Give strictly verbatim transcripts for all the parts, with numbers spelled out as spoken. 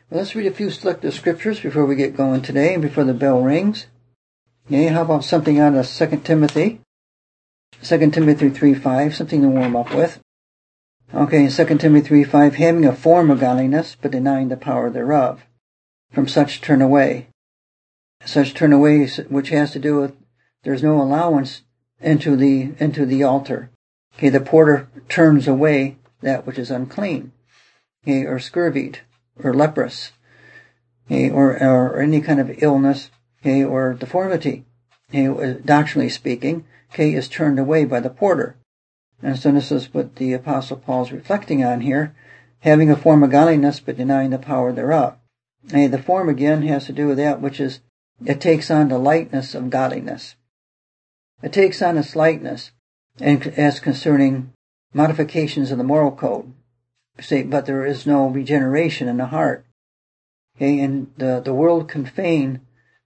Well, let's read a few selected scriptures before we get going today and before the bell rings. Okay, how about something out of Second Timothy? Second Timothy three five, something to warm up with. Okay, Second Timothy three five, having a form of godliness, but denying the power thereof. From such turn away. Such turn away, which has to do with there's no allowance into the into the altar. Okay, the porter turns away that which is unclean, okay, or scurvied, or leprous, okay, or, or any kind of illness, okay, or deformity, okay, doctrinally speaking, okay, is turned away by the porter. And so this is what the Apostle Paul is reflecting on here, having a form of godliness but denying the power thereof. Okay, the form again has to do with that which is, it takes on the likeness of godliness. It takes on its likeness and as concerning modifications of the moral code. Say, but there is no regeneration in the heart. Okay, and the, the world can feign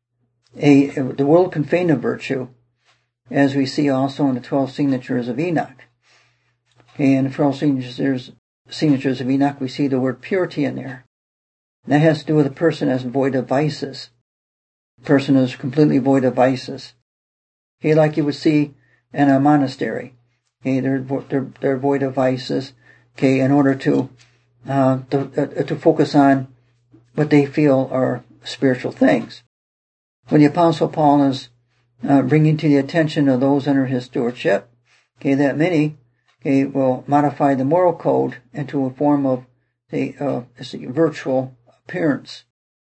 a, the world can feign a virtue, as we see also in the twelve signatures of Enoch. Okay, and the twelve signatures, signatures of Enoch, we see the word purity in there. And that has to do with a person as void of vices. A person is completely void of vices. Okay, like you would see in a monastery. Okay, they're, they're, they're void of vices. Okay, in order to, uh, to, uh, to focus on what they feel are spiritual things. When the Apostle Paul is, uh, bringing to the attention of those under his stewardship, okay, that many, okay, will modify the moral code into a form of a, uh, a virtual appearance.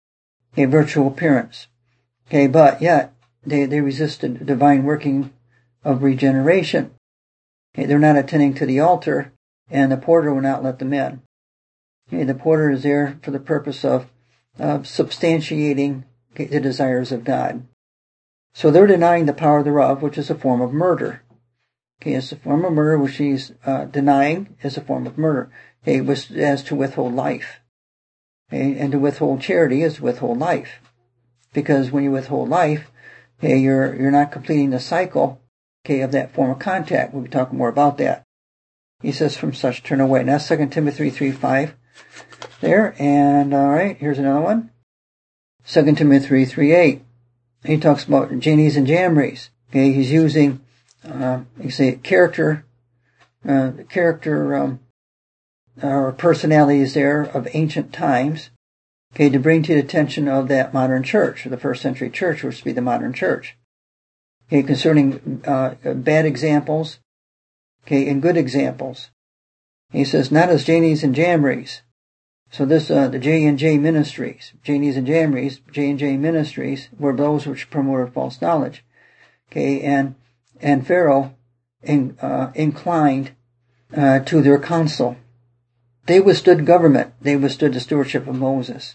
A virtual appearance. Okay, but yet, they, they resist the divine working of regeneration. Okay, they're not attending to the altar, and the porter will not let them in. Okay, the porter is there for the purpose of, of substantiating, okay, the desires of God. So they're denying the power thereof, which is a form of murder. Okay, it's a form of murder which he's uh, denying is a form of murder. Okay, was as to withhold life. Okay, and to withhold charity is withhold life. Because when you withhold life, okay, you're you're not completing the cycle, okay, of that form of contact. We'll be talking more about that. He says, from such turn away. Now, Second Timothy three five there. And, all right, here's another one. Second Timothy three eight. He talks about Jannes and Jambres. Okay, he's using, uh, you say, character, uh, character, um, or personalities there of ancient times, okay, to bring to the attention of that modern church, or the first century church, which would be the modern church. Okay, concerning, uh, bad examples, okay, and good examples. He says, not as Jannes and Jambres. So this, uh, the J and J ministries, Jannes and Jambres, J and J ministries were those which promoted false knowledge. Okay, and, and Pharaoh in, uh, inclined, uh, to their counsel. They withstood government. They withstood the stewardship of Moses.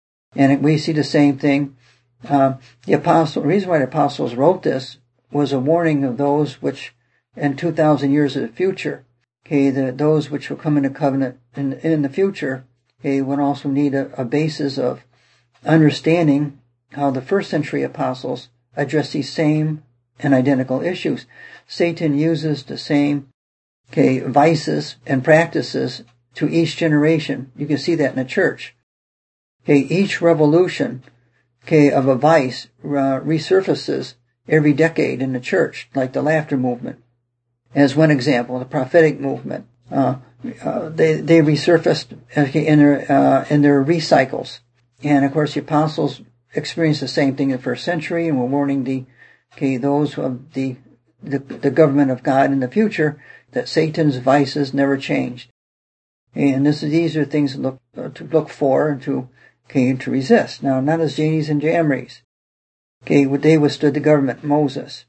And we see the same thing. Uh, the apostle, the reason why the apostles wrote this was a warning of those which, in two thousand years of the future, okay, the, those which will come into covenant in, in the future, okay, would also need a, a basis of understanding how the first century apostles address these same and identical issues. Satan uses the same, okay, vices and practices to each generation. You can see that in the church. Okay, each revolution, okay, of a vice uh, resurfaces every decade in the church, like the laughter movement. As one example, the prophetic movement, uh, uh they they resurfaced, okay, in their uh, in their recycles. And of course, the apostles experienced the same thing in the first century, and were warning the okay those of the the, the government of God in the future that Satan's vices never changed. And this these are things to look uh, to look for and to okay to resist. Now, not as Jannes and Jambres. Okay, they withstood the government, Moses.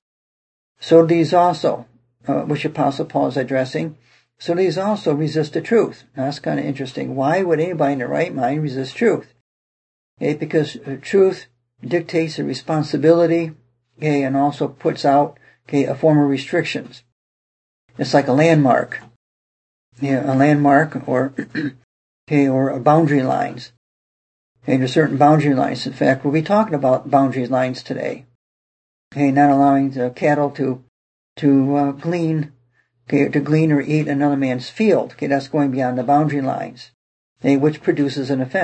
So these also, uh, which Apostle Paul is addressing, so these also resist the truth. Now, that's kind of interesting. Why would anybody in their right mind resist truth? Okay, because truth dictates a responsibility, okay, and also puts out, okay, a form of restrictions. It's like a landmark. Yeah, a landmark or, okay, or a boundary lines. Okay, there's certain boundary lines. In fact, we'll be talking about boundary lines today. Okay, not allowing the cattle to, to, uh, glean, okay, to glean or eat another man's field. Okay, that's going beyond the boundary lines. Okay, which produces an offense.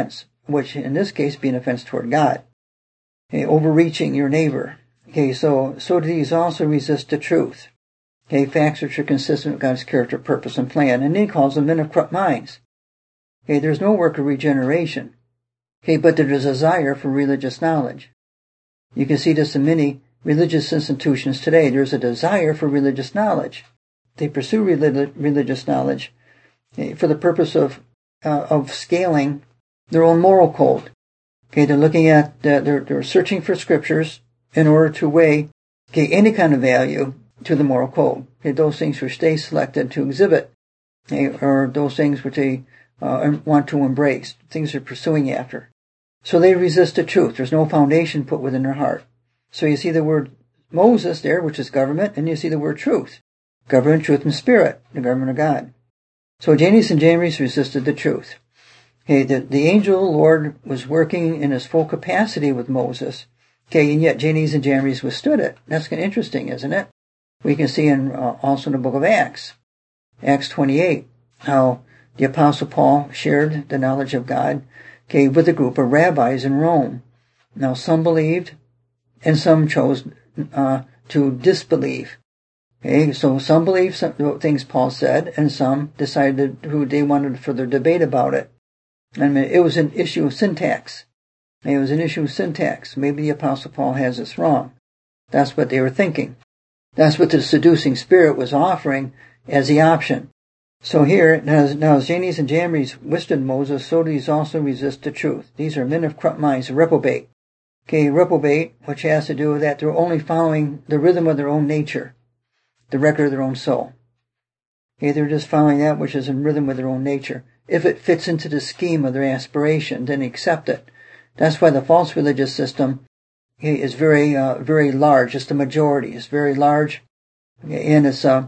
which in this case be an offense toward God. Okay, overreaching your neighbor. Okay, so, so do these also resist the truth. Okay, facts which are consistent with God's character, purpose, and plan. And then he calls them men of corrupt minds. Okay, there's no work of regeneration. Okay, but there's a desire for religious knowledge. You can see this in many religious institutions today. There's a desire for religious knowledge. They pursue relig- religious knowledge okay, for the purpose of uh, of scaling their own moral code. Okay, they're looking at, uh, they're, they're searching for scriptures in order to weigh okay, any kind of value to the moral code. Okay, those things which they selected to exhibit, okay, or those things which they uh, want to embrace, things they're pursuing after. So they resist the truth. There's no foundation put within their heart. So you see the word Moses there, which is government, and you see the word truth. Government, truth, and spirit, the government of God. So Jannes and Jambres resisted the truth. Okay, the, the angel Lord was working in his full capacity with Moses. Okay, and yet Jannes and Jambres withstood it. That's kind of interesting, isn't it? We can see in uh, also in the book of Acts, Acts twenty-eight, how the Apostle Paul shared the knowledge of God, okay, with a group of rabbis in Rome. Now, some believed, and some chose uh, to disbelieve. Okay, so some believed some things Paul said, and some decided who they wanted further debate about it. I mean, it was an issue of syntax. It was an issue of syntax. Maybe the Apostle Paul has this wrong. That's what they were thinking. That's what the seducing spirit was offering as the option. So here, now, now as Jannes and Jambres withstood Moses, so do these also resist the truth. These are men of corrupt minds, reprobate. Okay, reprobate, which has to do with that they're only following the rhythm of their own nature, the record of their own soul. Okay, they're just following that which is in rhythm with their own nature. If it fits into the scheme of their aspiration, then accept it. That's why the false religious system okay, is very, uh, very large. It's the majority. It's very large okay, in its, uh,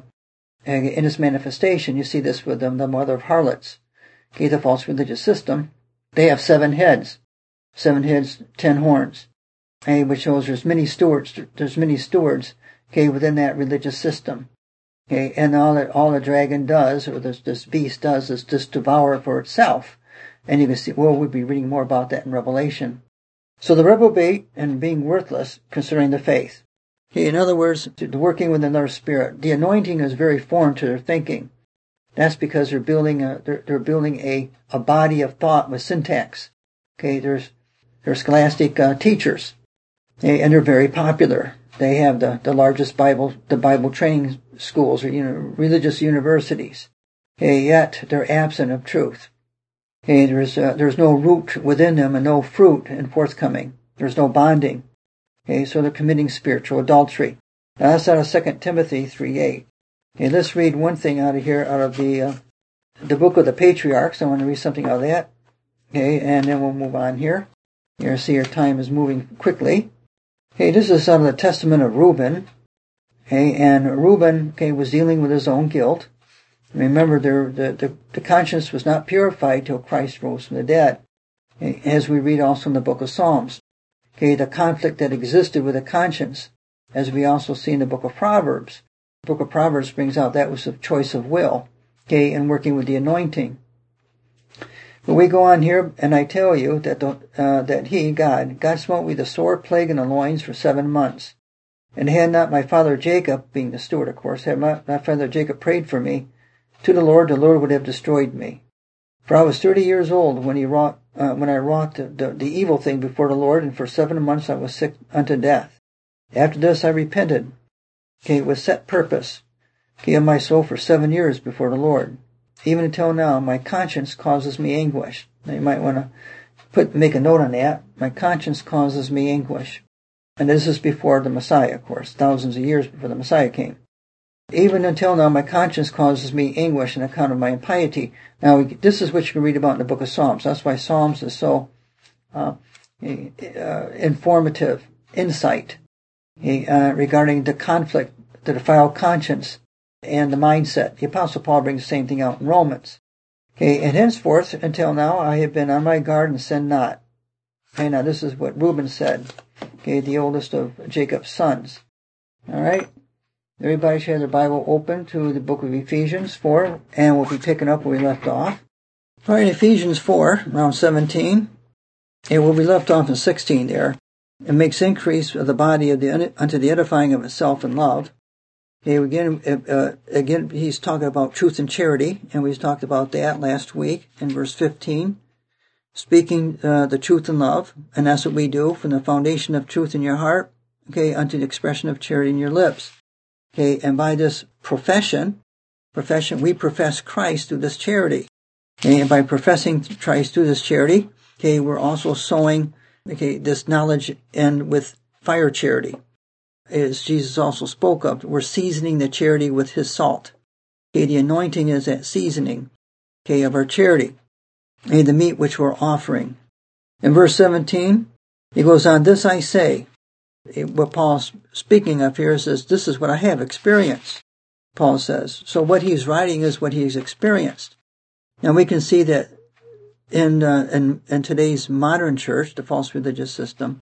in its manifestation. You see this with them, the mother of harlots. Okay, the false religious system. They have seven heads. Seven heads, ten horns. Okay, which shows there's many stewards. There's many stewards. Okay, within that religious system. Okay, and all that all the dragon does, or this this beast does, is just devour for itself. And you can see, well, we'll be reading more about that in Revelation. So the reprobate and being worthless concerning the faith. Okay, in other words, working with another spirit. The anointing is very foreign to their thinking. That's because they're building a they're, they're building a a body of thought with syntax. Okay, there's they're scholastic uh, teachers, okay, and they're very popular. They have the, the largest Bible, the Bible training schools or, you know, religious universities. Okay, yet they're absent of truth. Okay, there's, uh, there's no root within them and no fruit in forthcoming. There's no bonding. Okay, so they're committing spiritual adultery. Now that's out of Second Timothy three eight. Okay, let's read one thing out of here, out of the, uh, the book of the patriarchs. I want to read something out of that. Okay, and then we'll move on here. You see our time is moving quickly. Okay, this is out of the testament of Reuben. Okay, and Reuben, okay, was dealing with his own guilt. Remember, there, the, the, the conscience was not purified till Christ rose from the dead. Okay, as we read also in the book of Psalms. Okay, the conflict that existed with the conscience, as we also see in the book of Proverbs. The book of Proverbs brings out that was a choice of will. Okay, and working with the anointing. But we go on here, and I tell you that the, uh, that he, God, God smote me the sore plague in the loins for seven months. And had not my father Jacob, being the steward, of course, had my, my father Jacob prayed for me to the Lord, the Lord would have destroyed me. For I was thirty years old when he wrought, uh, when I wrought the, the, the evil thing before the Lord, and for seven months I was sick unto death. After this I repented, okay, with set purpose, okay, of my soul for seven years before the Lord. Even until now, my conscience causes me anguish. Now you might want to put, make a note on that. My conscience causes me anguish. And this is before the Messiah, of course, thousands of years before the Messiah came. Even until now, my conscience causes me anguish on account of my impiety. Now, this is what you can read about in the book of Psalms. That's why Psalms is so uh, uh, informative, insight uh, regarding the conflict, the defiled conscience, and the mindset. The Apostle Paul brings the same thing out in Romans. Okay, and henceforth, until now, I have been on my guard and sinned not. Okay, now this is what Reuben said. Okay, the oldest of Jacob's sons. All right. Everybody should have their Bible open to the book of Ephesians four, and we'll be picking up where we left off. All right, Ephesians four, around seventeen. And where we left off in sixteen there, it makes increase of the body of the unto the edifying of itself in love. Okay, again, uh, again, he's talking about truth and charity, and we talked about that last week in verse fifteen. Speaking uh, the truth in love, and that's what we do, from the foundation of truth in your heart, okay, unto the expression of charity in your lips. Okay, and by this profession, profession, we profess Christ through this charity. Okay, and by professing Christ through this charity, okay, we're also sowing, okay, this knowledge and with fire charity, as Jesus also spoke of. We're seasoning the charity with his salt. Okay, the anointing is that seasoning, okay, of our charity. Okay, the meat which we're offering. In verse seventeen, he goes on, this I say. What Paul's speaking of here says, this is what I have experienced, Paul says. So what he's writing is what he's experienced. Now we can see that in, uh, in, in today's modern church, the false religious system,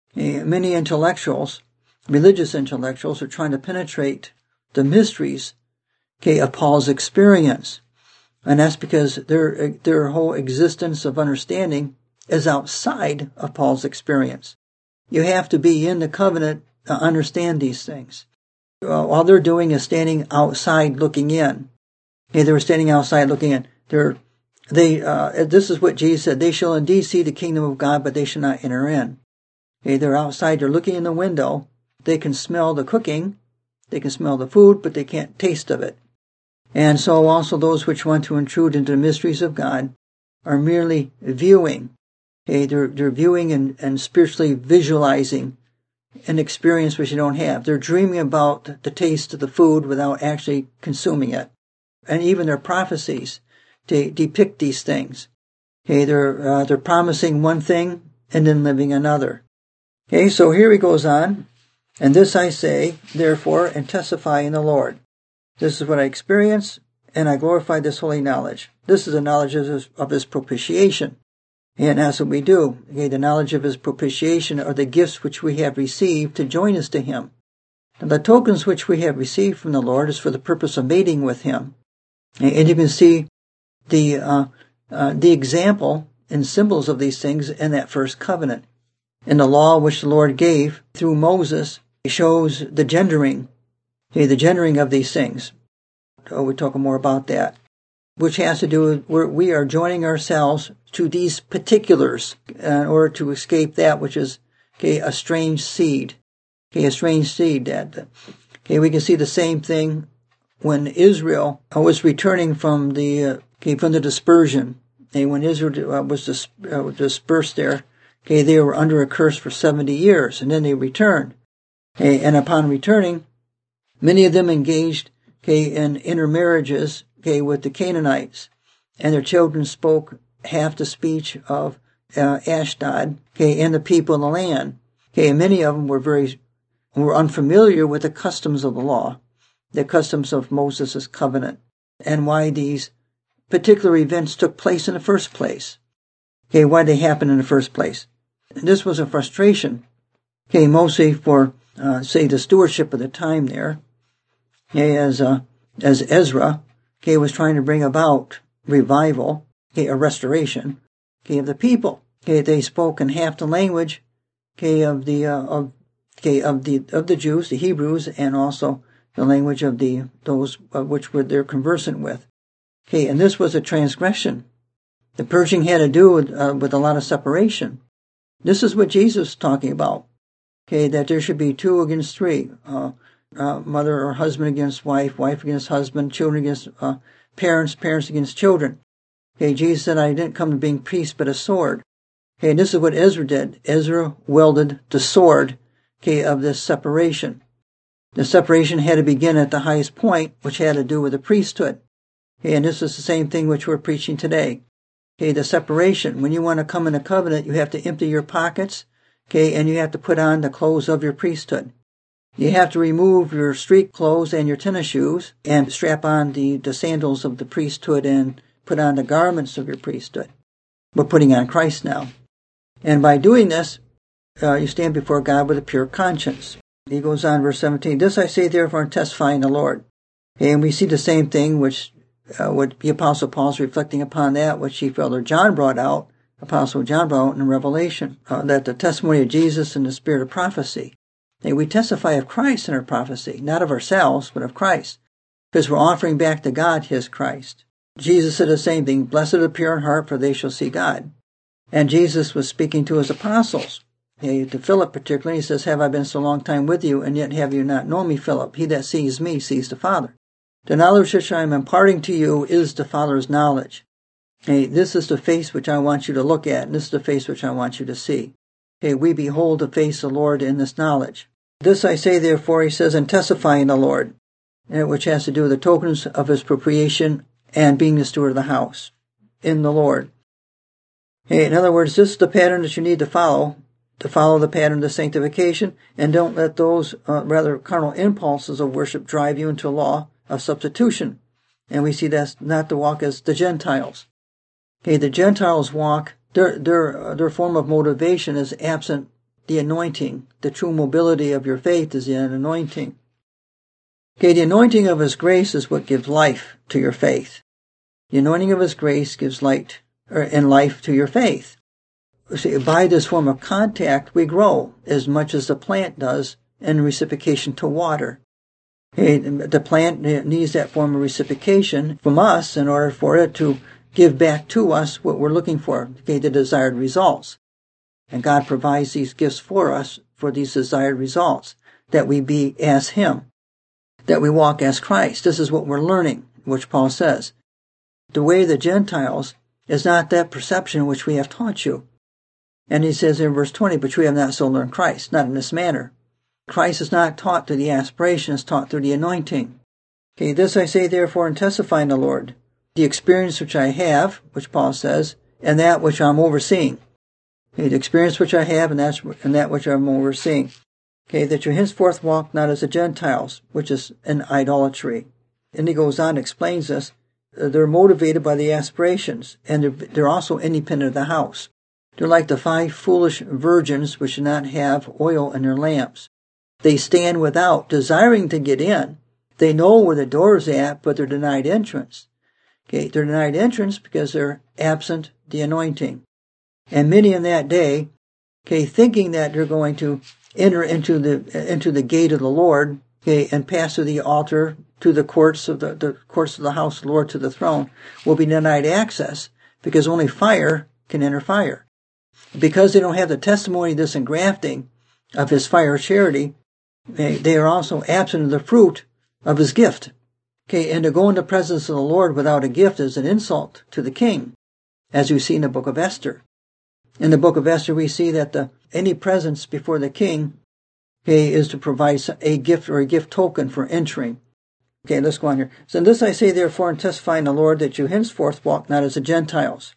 many intellectuals, religious intellectuals, are trying to penetrate the mysteries, okay, of Paul's experience. And that's because their, their whole existence of understanding is outside of Paul's experience. You have to be in the covenant to understand these things. Uh, all they're doing is standing outside looking in. Okay, they were standing outside looking in. They're, they, uh, this is what Jesus said, they shall indeed see the kingdom of God, but they shall not enter in. Okay, they're outside, they're looking in the window. They can smell the cooking, they can smell the food, but they can't taste of it. And so also those which want to intrude into the mysteries of God are merely viewing. Okay, they're, they're viewing and, and spiritually visualizing an experience which you don't have. They're dreaming about the taste of the food without actually consuming it. And even their prophecies, they depict these things. Okay, they're, uh, they're promising one thing and then living another. Okay, so here he goes on. And this I say, therefore, and testify in the Lord. This is what I experience, and I glorify this holy knowledge. This is the knowledge of his, of his propitiation. And that's what we do. Okay, the knowledge of his propitiation are the gifts which we have received to join us to him. And the tokens which we have received from the Lord is for the purpose of mating with him. And you can see the, uh, uh, the example and symbols of these things in that first covenant. In the law which the Lord gave through Moses, it shows the gendering. Okay, the gendering of these things. Oh, we're talking more about that. Which has to do with where we are joining ourselves to these particulars in order to escape that which is, okay, a strange seed. Okay, a strange seed. That, okay, we can see the same thing when Israel was returning from the, uh, okay, from the dispersion. Okay, when Israel was dis- uh, dispersed there, okay, they were under a curse for seventy years, and then they returned. Okay, and upon returning, many of them engaged, okay, in intermarriages, okay, with the Canaanites, and their children spoke half the speech of uh, Ashdod, okay, and the people of the land. Okay, and many of them were very, were unfamiliar with the customs of the law, the customs of Moses' covenant, and why these particular events took place in the first place. Okay, why they happened in the first place. And this was a frustration, okay, mostly for, uh, say, the stewardship of the time there. Okay, as, uh, as Ezra, okay, was trying to bring about revival, okay, a restoration, okay, of the people. Okay, they spoke in half the language, okay, of the, uh, of, okay, of the, of the Jews, the Hebrews, and also the language of the, those uh, which were they're conversant with. Okay, and this was a transgression. The purging had to do with, uh, with a lot of separation. This is what Jesus is talking about. Okay, that there should be two against three. Uh, uh, mother or husband against wife, wife against husband, children against, uh, parents, parents against children. Okay, Jesus said, I didn't come to bring peace, but a sword. Okay, and this is what Ezra did. Ezra wielded the sword, okay, of this separation. The separation had to begin at the highest point, which had to do with the priesthood. Okay, and this is the same thing which we're preaching today. Okay, the separation. When you want to come in a covenant, you have to empty your pockets, okay, and you have to put on the clothes of your priesthood. You have to remove your street clothes and your tennis shoes and strap on the, the sandals of the priesthood and put on the garments of your priesthood. We're putting on Christ now. And by doing this, uh, you stand before God with a pure conscience. He goes on, verse seventeen, this I say therefore and testify in the Lord. Okay, and we see the same thing which uh, what the Apostle Paul is reflecting upon that, which Chief Elder John brought out Apostle John brought out in Revelation, uh, that the testimony of Jesus and the spirit of prophecy. And we testify of Christ in our prophecy, not of ourselves, but of Christ, because we're offering back to God His Christ. Jesus said the same thing, blessed are the pure in heart, for they shall see God. And Jesus was speaking to His apostles, hey, to Philip particularly. He says, have I been so long time with you, and yet have you not known me, Philip? He that sees me sees the Father. The knowledge which I am imparting to you is the Father's knowledge. Hey, this is the face which I want you to look at, and this is the face which I want you to see. Hey, we behold the face of the Lord in this knowledge. This I say, therefore, he says, and testify in the Lord, which has to do with the tokens of His propitiation and being the steward of the house in the Lord. Hey, in other words, this is the pattern that you need to follow, to follow the pattern of sanctification, and don't let those uh, rather carnal impulses of worship drive you into a law of substitution. And we see that's not to walk as the Gentiles. Okay, the Gentiles walk, their, their, their form of motivation is absent the anointing. The true mobility of your faith is the anointing. Okay, the anointing of His grace is what gives life to your faith. The anointing of His grace gives light or, and life to your faith. See, by this form of contact, we grow as much as the plant does in reciprocation to water. Okay, the plant needs that form of reciprocation from us in order for it to give back to us what we're looking for, okay, the desired results. And God provides these gifts for us for these desired results, that we be as Him, that we walk as Christ. This is what we're learning, which Paul says. The way of the Gentiles is not that perception which we have taught you. And he says in verse twenty, but we have not so learned Christ, not in this manner. Christ is not taught through the aspiration, it's taught through the anointing. Okay, this I say therefore and testify in the Lord, the experience which I have, which Paul says, and that which I'm overseeing. Okay, the experience which I have and, that's, and that which I'm overseeing. Okay, that you henceforth walk not as the Gentiles, which is an idolatry. And he goes on and explains this. Uh, they're motivated by the aspirations, and they're, they're also independent of the house. They're like the five foolish virgins which do not have oil in their lamps. They stand without, desiring to get in. They know where the door is at, but they're denied entrance. Okay, they're denied entrance because they're absent the anointing. And many in that day, okay, thinking that they're going to enter into the into the gate of the Lord, okay, and pass through the altar to the courts of the, the courts of the house of the Lord to the throne, will be denied access because only fire can enter fire. Because they don't have the testimony of this engrafting of His fire of charity, they, they are also absent of the fruit of His gift. Okay, and to go in the presence of the Lord without a gift is an insult to the king, as we see in the book of Esther. In the book of Esther, we see that the any presence before the king, okay, is to provide a gift or a gift token for entering. Okay, let's go on here. So this I say therefore and testify in the Lord, that you henceforth walk not as the Gentiles.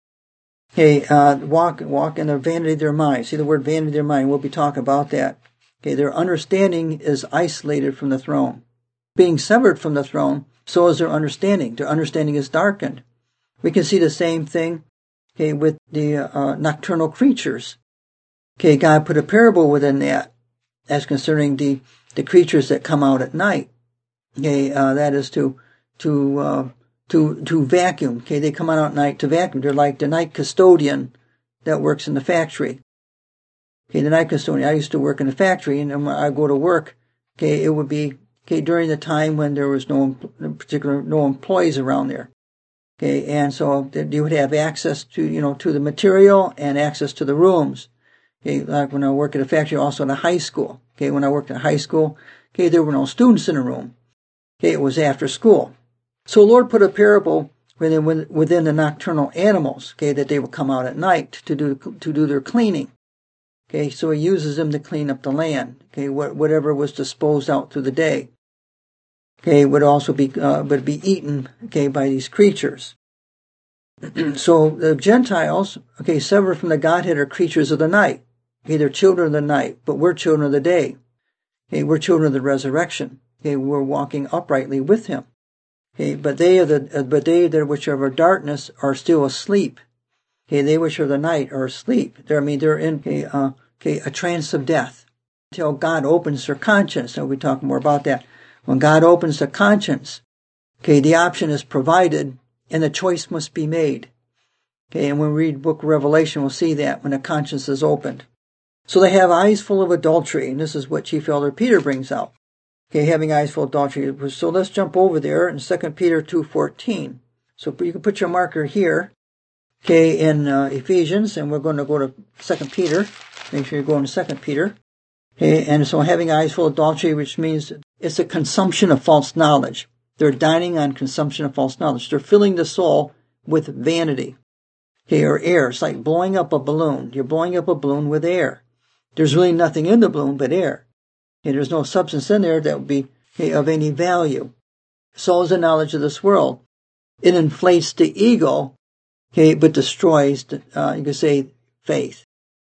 Okay, uh, walk, walk in the vanity of their mind. See the word vanity of their mind. We'll be talking about that. Okay, their understanding is isolated from the throne. Being severed from the throne, so is their understanding. Their understanding is darkened. We can see the same thing, okay, with the uh, nocturnal creatures. Okay, God put a parable within that as concerning the, the creatures that come out at night. Okay, uh, that is to, to, uh, to, to vacuum. Okay, they come out at night to vacuum. They're like the night custodian that works in the factory. Okay, the night custodian. I used to work in the factory, and when I go to work, okay, it would be, okay, during the time when there was no, in particular, no employees around there. Okay, and so you would have access to, you know, to the material and access to the rooms. Okay, like when I worked at a factory, also in a high school. Okay, when I worked at a high school, okay, there were no students in the room. Okay, it was after school. So the Lord put a parable within, within the nocturnal animals, okay, that they would come out at night to do, to do their cleaning. Okay, so He uses them to clean up the land. Okay, whatever was disposed out through the day. Okay, would also be, uh, would be eaten, okay, by these creatures. So the Gentiles, okay, severed from the Godhead, are creatures of the night. Okay, they're children of the night, but we're children of the day. Okay, we're children of the resurrection. Okay, we're walking uprightly with Him. Okay, but they are the, but they that which are of darkness are still asleep. Okay, they which are of the night are asleep. They're, I mean, they're in, okay, uh, okay, a trance of death. Until God opens their conscience. So we talk more about that. When God opens the conscience, okay, the option is provided and the choice must be made. Okay, and when we read book of Revelation, we'll see that when the conscience is opened. So they have eyes full of adultery, and this is what Chief Elder Peter brings out. Okay, having eyes full of adultery. So let's jump over there in Second Peter two fourteen. So you can put your marker here, okay, in uh, Ephesians, and we're going to go to Second Peter. Make sure you're going to Second Peter. Okay, and so having eyes full of adultery, which means it's a consumption of false knowledge. They're dining on consumption of false knowledge. They're filling the soul with vanity. Okay, or air. It's like blowing up a balloon. You're blowing up a balloon with air. There's really nothing in the balloon but air. Okay, there's no substance in there that would be okay, of any value. So is the knowledge of this world. It inflates the ego, okay, but destroys, uh, you could say, faith.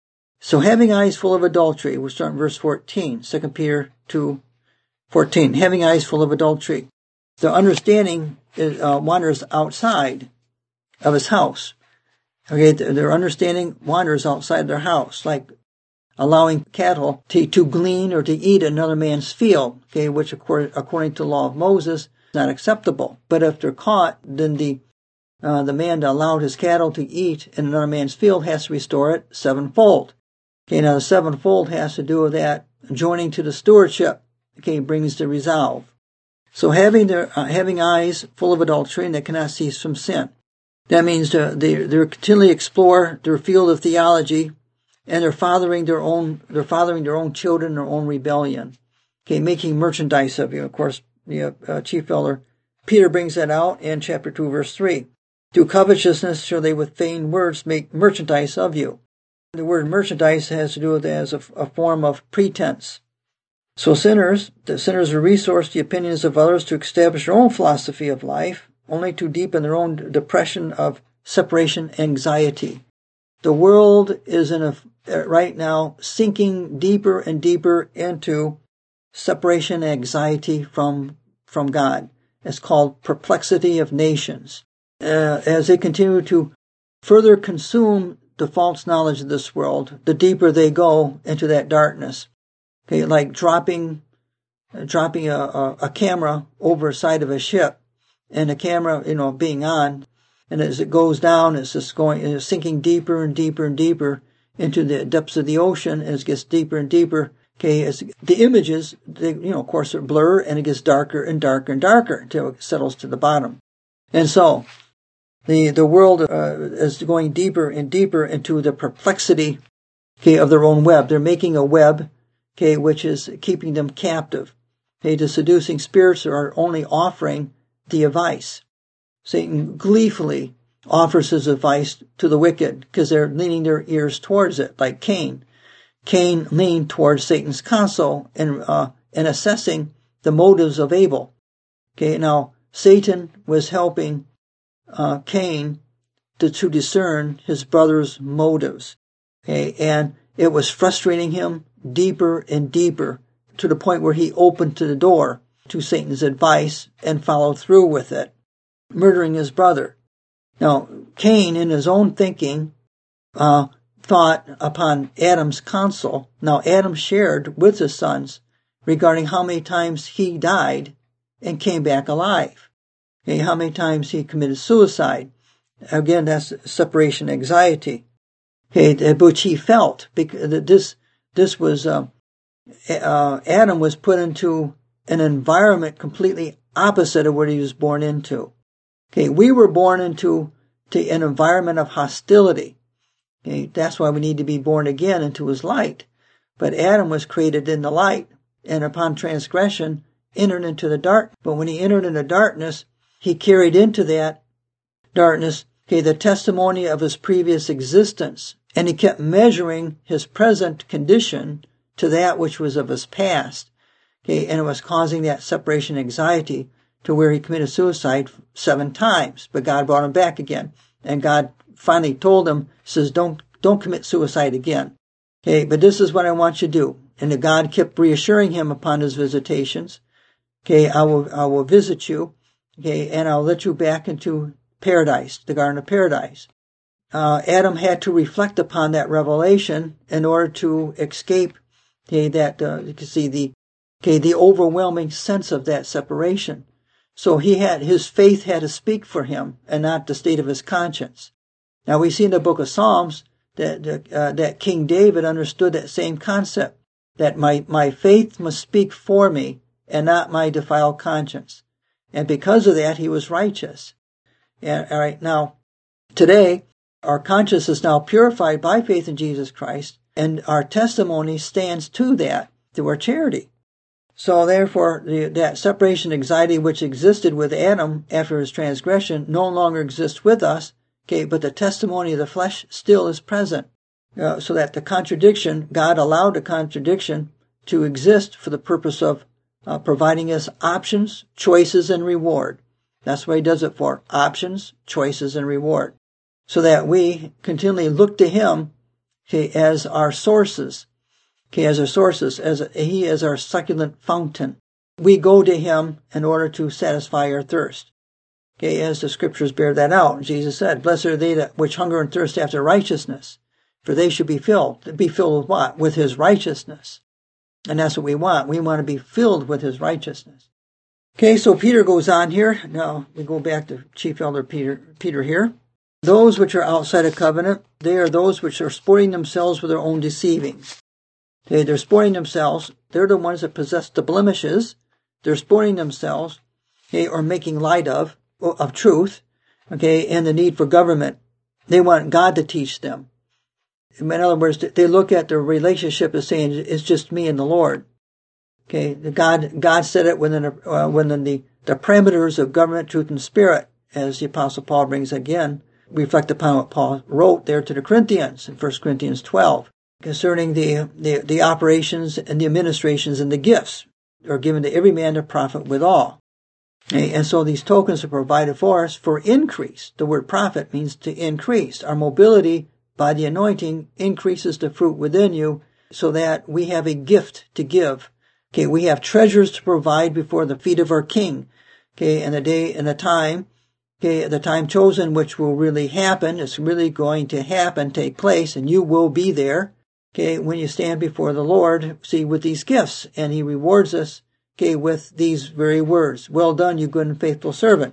So having eyes full of adultery, we'll start in verse fourteen, Second Peter two fourteen. Having eyes full of adultery. The understanding is, uh, wanders outside of his house. Okay, their understanding wanders outside their house, like allowing cattle to, to glean or to eat another man's field, okay, which according, according to the law of Moses is not acceptable. But if they're caught, then the uh, the man that allowed his cattle to eat in another man's field has to restore it sevenfold. Okay, now the sevenfold has to do with that joining to the stewardship. Okay, brings the resolve. So having their uh, having eyes full of adultery and they cannot cease from sin. That means uh, they they continually explore their field of theology, and they're fathering their own they're fathering their own children, their own rebellion. Okay, making merchandise of you. Of course, the uh, Chief Elder Peter brings that out in chapter two, verse three. Through covetousness shall they with vain words make merchandise of you. The word merchandise has to do with it as a, a form of pretense. So sinners, the sinners will resource the opinions of others to establish their own philosophy of life, only to deepen their own depression of separation anxiety. The world is in a, right now sinking deeper and deeper into separation anxiety from, from God. It's called perplexity of nations. Uh, as they continue to further consume the false knowledge of this world, the deeper they go into that darkness. Okay, like dropping, uh, dropping a, a, a camera over the side of a ship, and the camera, you know, being on, and as it goes down, it's just going, it's sinking deeper and deeper and deeper into the depths of the ocean. As it gets deeper and deeper, okay, as the images, they, you know, of course, are blur, and it gets darker and darker and darker until it settles to the bottom. And so, the the world uh, is going deeper and deeper into the perplexity, okay, of their own web. They're making a web, okay, which is keeping them captive. Okay, the seducing spirits are only offering the advice. Satan gleefully offers his advice to the wicked because they're leaning their ears towards it, like Cain. Cain leaned towards Satan's counsel and uh, and assessing the motives of Abel. Okay, now Satan was helping uh, Cain to, to discern his brother's motives. Okay, and it was frustrating him deeper and deeper to the point where he opened to the door to Satan's advice and followed through with it, murdering his brother. Now, Cain, in his own thinking, uh, thought upon Adam's counsel. Now, Adam shared with his sons regarding how many times he died and came back alive. Okay, how many times he committed suicide. Again, that's separation anxiety. Okay, which he felt, because this, this was, uh, uh, Adam was put into an environment completely opposite of what he was born into. Okay, we were born into to an environment of hostility. Okay, that's why we need to be born again into his light. But Adam was created in the light, and upon transgression, entered into the dark. But when he entered into darkness, he carried into that darkness, okay, the testimony of his previous existence. And he kept measuring his present condition to that which was of his past. Okay, and it was causing that separation anxiety to where he committed suicide seven times. But God brought him back again. And God finally told him, says, don't, don't commit suicide again. Okay, but this is what I want you to do. And God kept reassuring him upon his visitations. Okay, I will, I will visit you. Okay, and I'll let you back into paradise, the Garden of Paradise. Uh, Adam had to reflect upon that revelation in order to escape, okay, that, uh, you can see the, okay, the overwhelming sense of that separation. So he had, his faith had to speak for him and not the state of his conscience. Now we see in the book of Psalms that uh, that King David understood that same concept, that my, my faith must speak for me and not my defiled conscience. And because of that, he was righteous. And, all right, now, today, our conscience is now purified by faith in Jesus Christ, and our testimony stands to that, through our charity. So therefore, the, that separation anxiety which existed with Adam after his transgression no longer exists with us, okay, but the testimony of the flesh still is present. Uh, so that the contradiction, God allowed the contradiction to exist for the purpose of uh, providing us options, choices, and reward. That's what he does it for. Options, choices, and reward. So that we continually look to him, okay, as our sources. Okay, as our sources, as a, he is our succulent fountain. We go to him in order to satisfy our thirst. Okay, as the scriptures bear that out. Jesus said, "Blessed are they that which hunger and thirst after righteousness, for they should be filled." Be filled with what? With his righteousness. And that's what we want. We want to be filled with his righteousness. Okay, so Peter goes on here. Now, we go back to Chief Elder Peter, Peter here. Those which are outside of covenant, they are those which are sporting themselves with their own deceivings. Okay, they're sporting themselves. They're the ones that possess the blemishes. They're sporting themselves, okay, or making light of, of truth, okay, and the need for government. They want God to teach them. In other words, they look at their relationship as saying, it's just me and the Lord. Okay, God, God said it within, uh, within the, the parameters of government, truth, and spirit, as the Apostle Paul brings again, reflect upon what Paul wrote there to the Corinthians in First Corinthians twelve, concerning the, the, the operations and the administrations and the gifts are given to every man to profit withal. Okay, and so these tokens are provided for us for increase. The word profit means to increase. Our mobility by the anointing increases the fruit within you so that we have a gift to give. Okay, we have treasures to provide before the feet of our King. Okay, and the day and the time, okay, the time chosen, which will really happen, it's really going to happen, take place, and you will be there. Okay, when you stand before the Lord, see, with these gifts, and he rewards us, okay, with these very words. Well done, you good and faithful servant.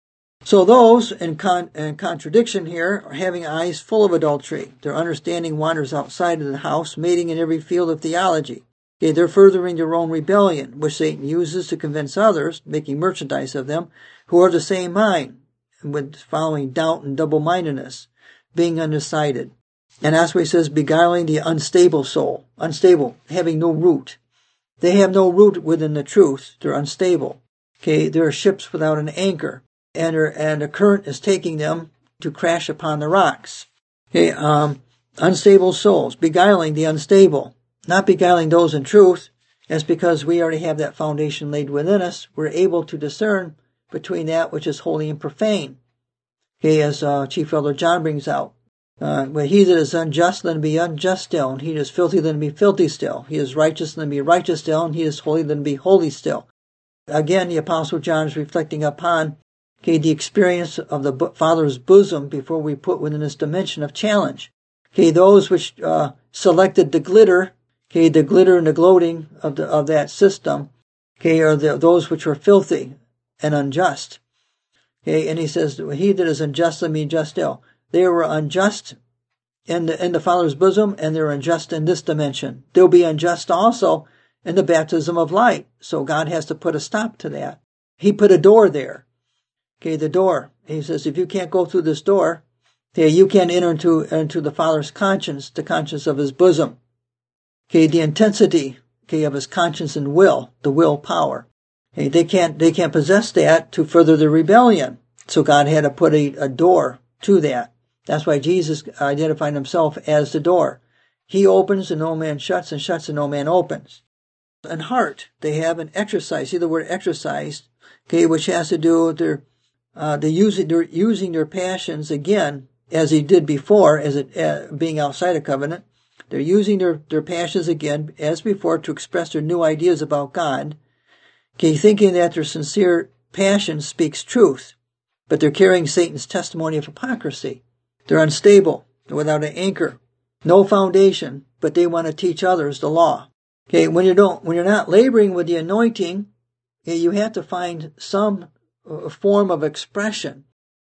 So those in, con- in contradiction here are having eyes full of adultery. Their understanding wanders outside of the house, mating in every field of theology. Okay, they're furthering their own rebellion, which Satan uses to convince others, making merchandise of them, who are of the same mind, with following doubt and double-mindedness, being undecided. And that's why he says, beguiling the unstable soul. Unstable, having no root. They have no root within the truth. They're unstable. Okay, they're ships without an anchor. And, and a current is taking them to crash upon the rocks. Okay, um, unstable souls, beguiling the unstable, not beguiling those in truth. That's because we already have that foundation laid within us. We're able to discern between that which is holy and profane. Okay, as uh, Chief Elder John brings out, uh, well, he that is unjust, let him be unjust still, and he that is filthy, let him be filthy still. He is righteous, let him be righteous still, and he is holy, let him be holy still. Again, the Apostle John is reflecting upon okay, the experience of the Father's bosom before we put within this dimension of challenge. Okay, those which uh, selected the glitter, okay, the glitter and the gloating of the of that system, okay, are the, those which were filthy and unjust. Okay, and he says, he that is unjust, let me just still. They were unjust in the in the Father's bosom, and they're unjust in this dimension. They'll be unjust also in the baptism of light. So God has to put a stop to that. He put a door there. Okay, the door. He says, if you can't go through this door, okay, you can't enter into, into the Father's conscience, the conscience of his bosom. Okay, the intensity, okay, of his conscience and will, the will power. Okay, they can't, they can't possess that to further the rebellion. So God had to put a, a door to that. That's why Jesus identified himself as the door. He opens and no man shuts, and shuts and no man opens. And heart, they have an exercise. See the word exercise, okay, which has to do with their Uh, they're using, they're using their passions again, as he did before, as it, uh, being outside of covenant. They're using their, their passions again, as before, to express their new ideas about God. Okay, thinking that their sincere passion speaks truth, but they're carrying Satan's testimony of hypocrisy. They're unstable, they're without an anchor, no foundation, but they want to teach others the law. Okay, when you don't, when you're not laboring with the anointing, okay, you have to find some a form of expression.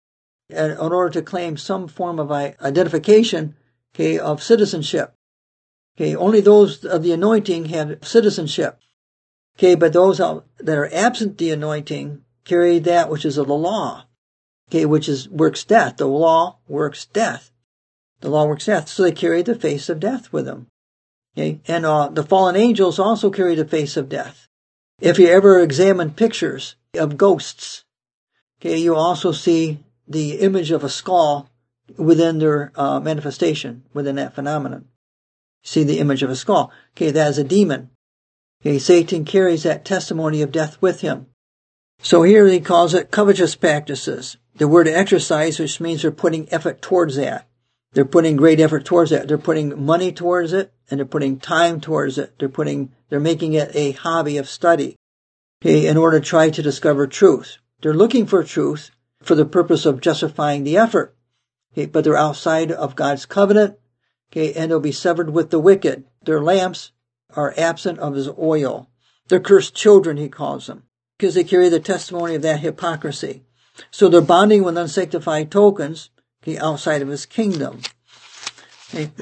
in order to claim some form of identification, okay, of citizenship. Okay, only those of the anointing have citizenship. Okay, but those that are absent the anointing carry that which is of the law. Okay, which is works death. The law works death. The law works death. So they carry the face of death with them. Okay, and uh, the fallen angels also carry the face of death. If you ever examine pictures of ghosts, okay, you also see the image of a skull within their uh, manifestation, within that phenomenon. See the image of a skull. Okay, that is a demon. Okay, Satan carries that testimony of death with him. So here he calls it covetous practices. The word exercise, which means they're putting effort towards that. They're putting great effort towards that. They're putting money towards it, and they're putting time towards it. They're putting, they're making it a hobby of study, okay, in order to try to discover truth. They're looking for truth for the purpose of justifying the effort, okay, but they're outside of God's covenant, okay, and they'll be severed with the wicked. Their lamps are absent of his oil. They're cursed children, he calls them, because they carry the testimony of that hypocrisy. So they're bonding with unsanctified tokens, okay, outside of his kingdom. Okay.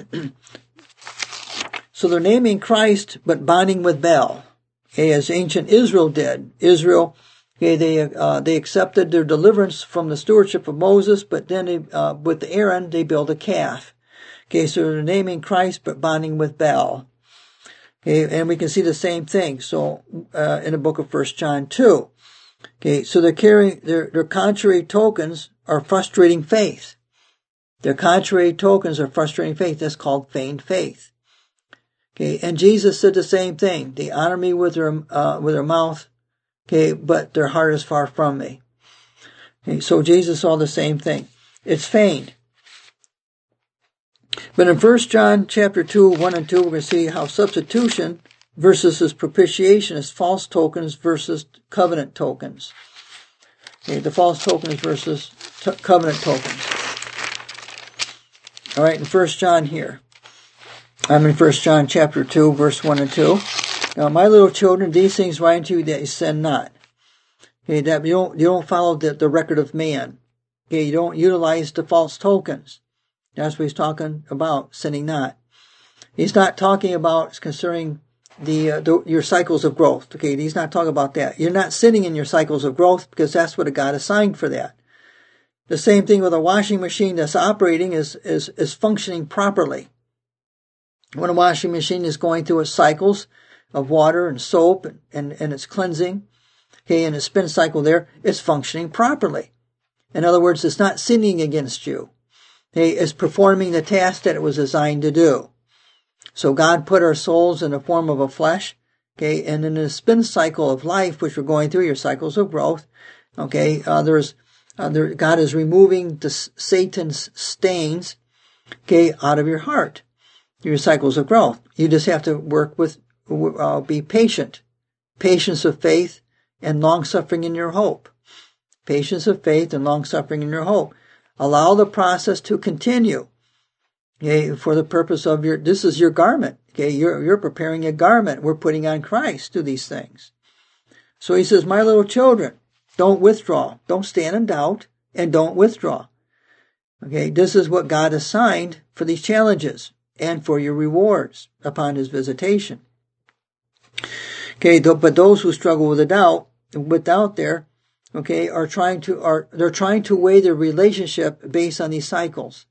So they're naming Christ, but bonding with Baal, okay, as ancient Israel did. Israel, okay, they uh, they accepted their deliverance from the stewardship of Moses, but then they, uh, with Aaron, they built a calf. Okay, so they're naming Christ, but bonding with Baal. Okay, and we can see the same thing. So uh, in the book of First John two. Okay, so they're carrying their their contrary tokens are frustrating faith. Their contrary tokens are frustrating faith. That's called feigned faith. Okay, and Jesus said the same thing. They honor me with their uh, with their mouth, okay, but their heart is far from me. Okay, so Jesus saw the same thing. It's feigned. But in First John chapter two, one and two, we're going to see how substitution versus his propitiation is false tokens versus covenant tokens. Okay, the false tokens versus t- covenant tokens. All right, in First John here. I'm in First John chapter two, verse one and two. Now, my little children, these things write unto you that you sin not. Okay, that you don't, you don't follow the, the record of man. Okay, you don't utilize the false tokens. That's what he's talking about, sinning not. He's not talking about concerning the, uh, the your cycles of growth. Okay, he's not talking about that. You're not sinning in your cycles of growth because that's what God assigned for that. The same thing with a washing machine that's operating is is is functioning properly. When a washing machine is going through its cycles of water and soap and, and, and its cleansing, okay, and its spin cycle there, it's functioning properly. In other words, it's not sinning against you. Okay, it's performing the task that it was designed to do. So God put our souls in the form of a flesh, okay, and in the spin cycle of life, which we're going through, your cycles of growth, okay, uh, there's, uh, there, God is removing the Satan's stains, okay, out of your heart. Your cycles of growth. You just have to work with, uh, be patient. Patience of faith and long-suffering in your hope. Patience of faith and long-suffering in your hope. Allow the process to continue. Okay, for the purpose of your, this is your garment. Okay, you're, you're preparing a garment. We're putting on Christ to these things. So he says, my little children, don't withdraw. Don't stand in doubt and don't withdraw. Okay, this is what God assigned for these challenges and for your rewards upon his visitation. Okay, but those who struggle with a doubt, with doubt there, okay, are trying to, are, they're trying to weigh their relationship based on these cycles.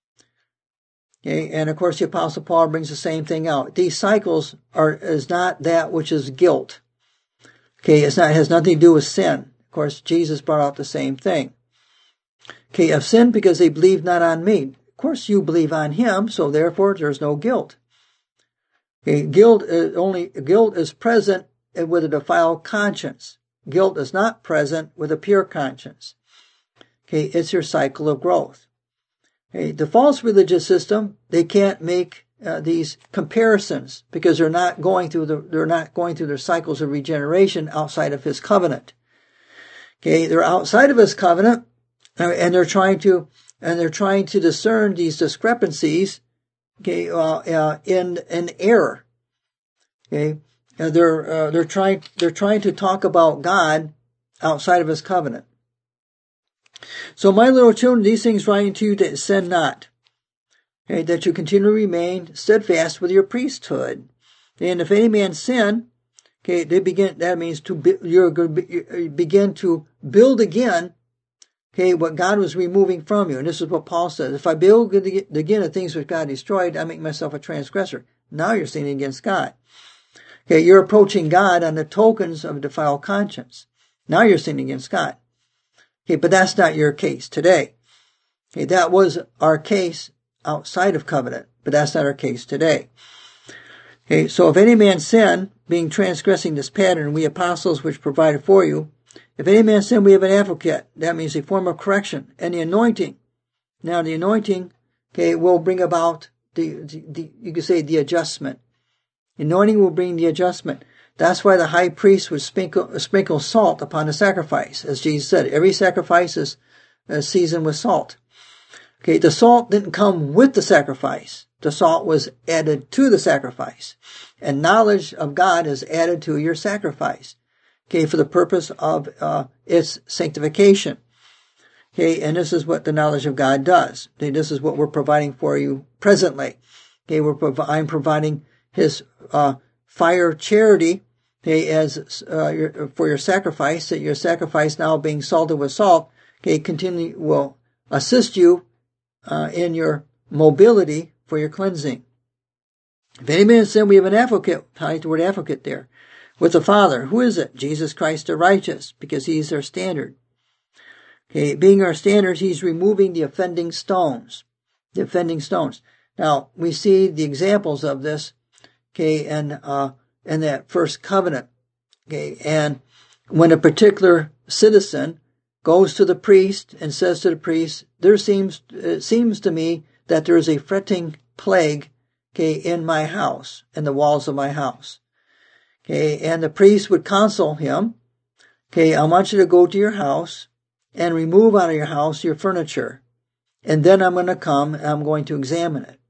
Okay, and of course the Apostle Paul brings the same thing out. These cycles are, is not that which is guilt. Okay, it's not, it has nothing to do with sin. Of course, Jesus brought out the same thing. Okay, of sin because they believe not on me. Of course, you believe on him, so therefore there's no guilt. Okay, guilt is only guilt is present with a defiled conscience. Guilt is not present with a pure conscience. Okay, it's your cycle of growth. Okay, the false religious system, they can't make uh, these comparisons because they're not going through the they're not going through their cycles of regeneration outside of his covenant. Okay, they're outside of his covenant, and they're trying to and they're trying to discern these discrepancies, okay, uh, uh, in in error. Okay, and they're uh, they're trying they're trying to talk about God outside of his covenant. So my little children, these things write unto you that sin not. Okay, that you continually remain steadfast with your priesthood. And if any man sin, okay, they begin, that means to, you're going to begin to build again, okay, what God was removing from you. And this is what Paul says. If I build again the things which God destroyed, I make myself a transgressor. Now you're sinning against God. Okay, you're approaching God on the tokens of a defiled conscience. Now you're sinning against God. Okay, but that's not your case today. Okay, that was our case outside of covenant, but that's not our case today. Okay, so if any man sin, being transgressing this pattern, we apostles which provided for you, if any man sin, we have an advocate. That means a form of correction and the anointing. Now the anointing, okay, will bring about the, the, the you could say the adjustment. The anointing will bring the adjustment. That's why the high priest would sprinkle, sprinkle salt upon the sacrifice. As Jesus said, every sacrifice is uh, seasoned with salt. Okay, the salt didn't come with the sacrifice. The salt was added to the sacrifice. And knowledge of God is added to your sacrifice. Okay, for the purpose of uh, its sanctification. Okay, and this is what the knowledge of God does. Okay, this is what we're providing for you presently. Okay, we're prov- I'm providing His uh, fire charity, okay, as uh, your, for your sacrifice. That your sacrifice now being salted with salt, okay, continue will assist you uh, in your mobility for your cleansing. If any man sin, we have an advocate. Highlight the word advocate there. With the Father. Who is it? Jesus Christ the righteous, because He's our standard. Okay, being our standard, He's removing the offending stones. The offending stones. Now, we see the examples of this, okay, in, uh, in that first covenant. Okay, and when a particular citizen goes to the priest and says to the priest, there seems, it seems to me that there is a fretting plague, okay, in my house, in the walls of my house. Okay, and the priest would counsel him, okay, I want you to go to your house and remove out of your house your furniture. And then I'm going to come and I'm going to examine it.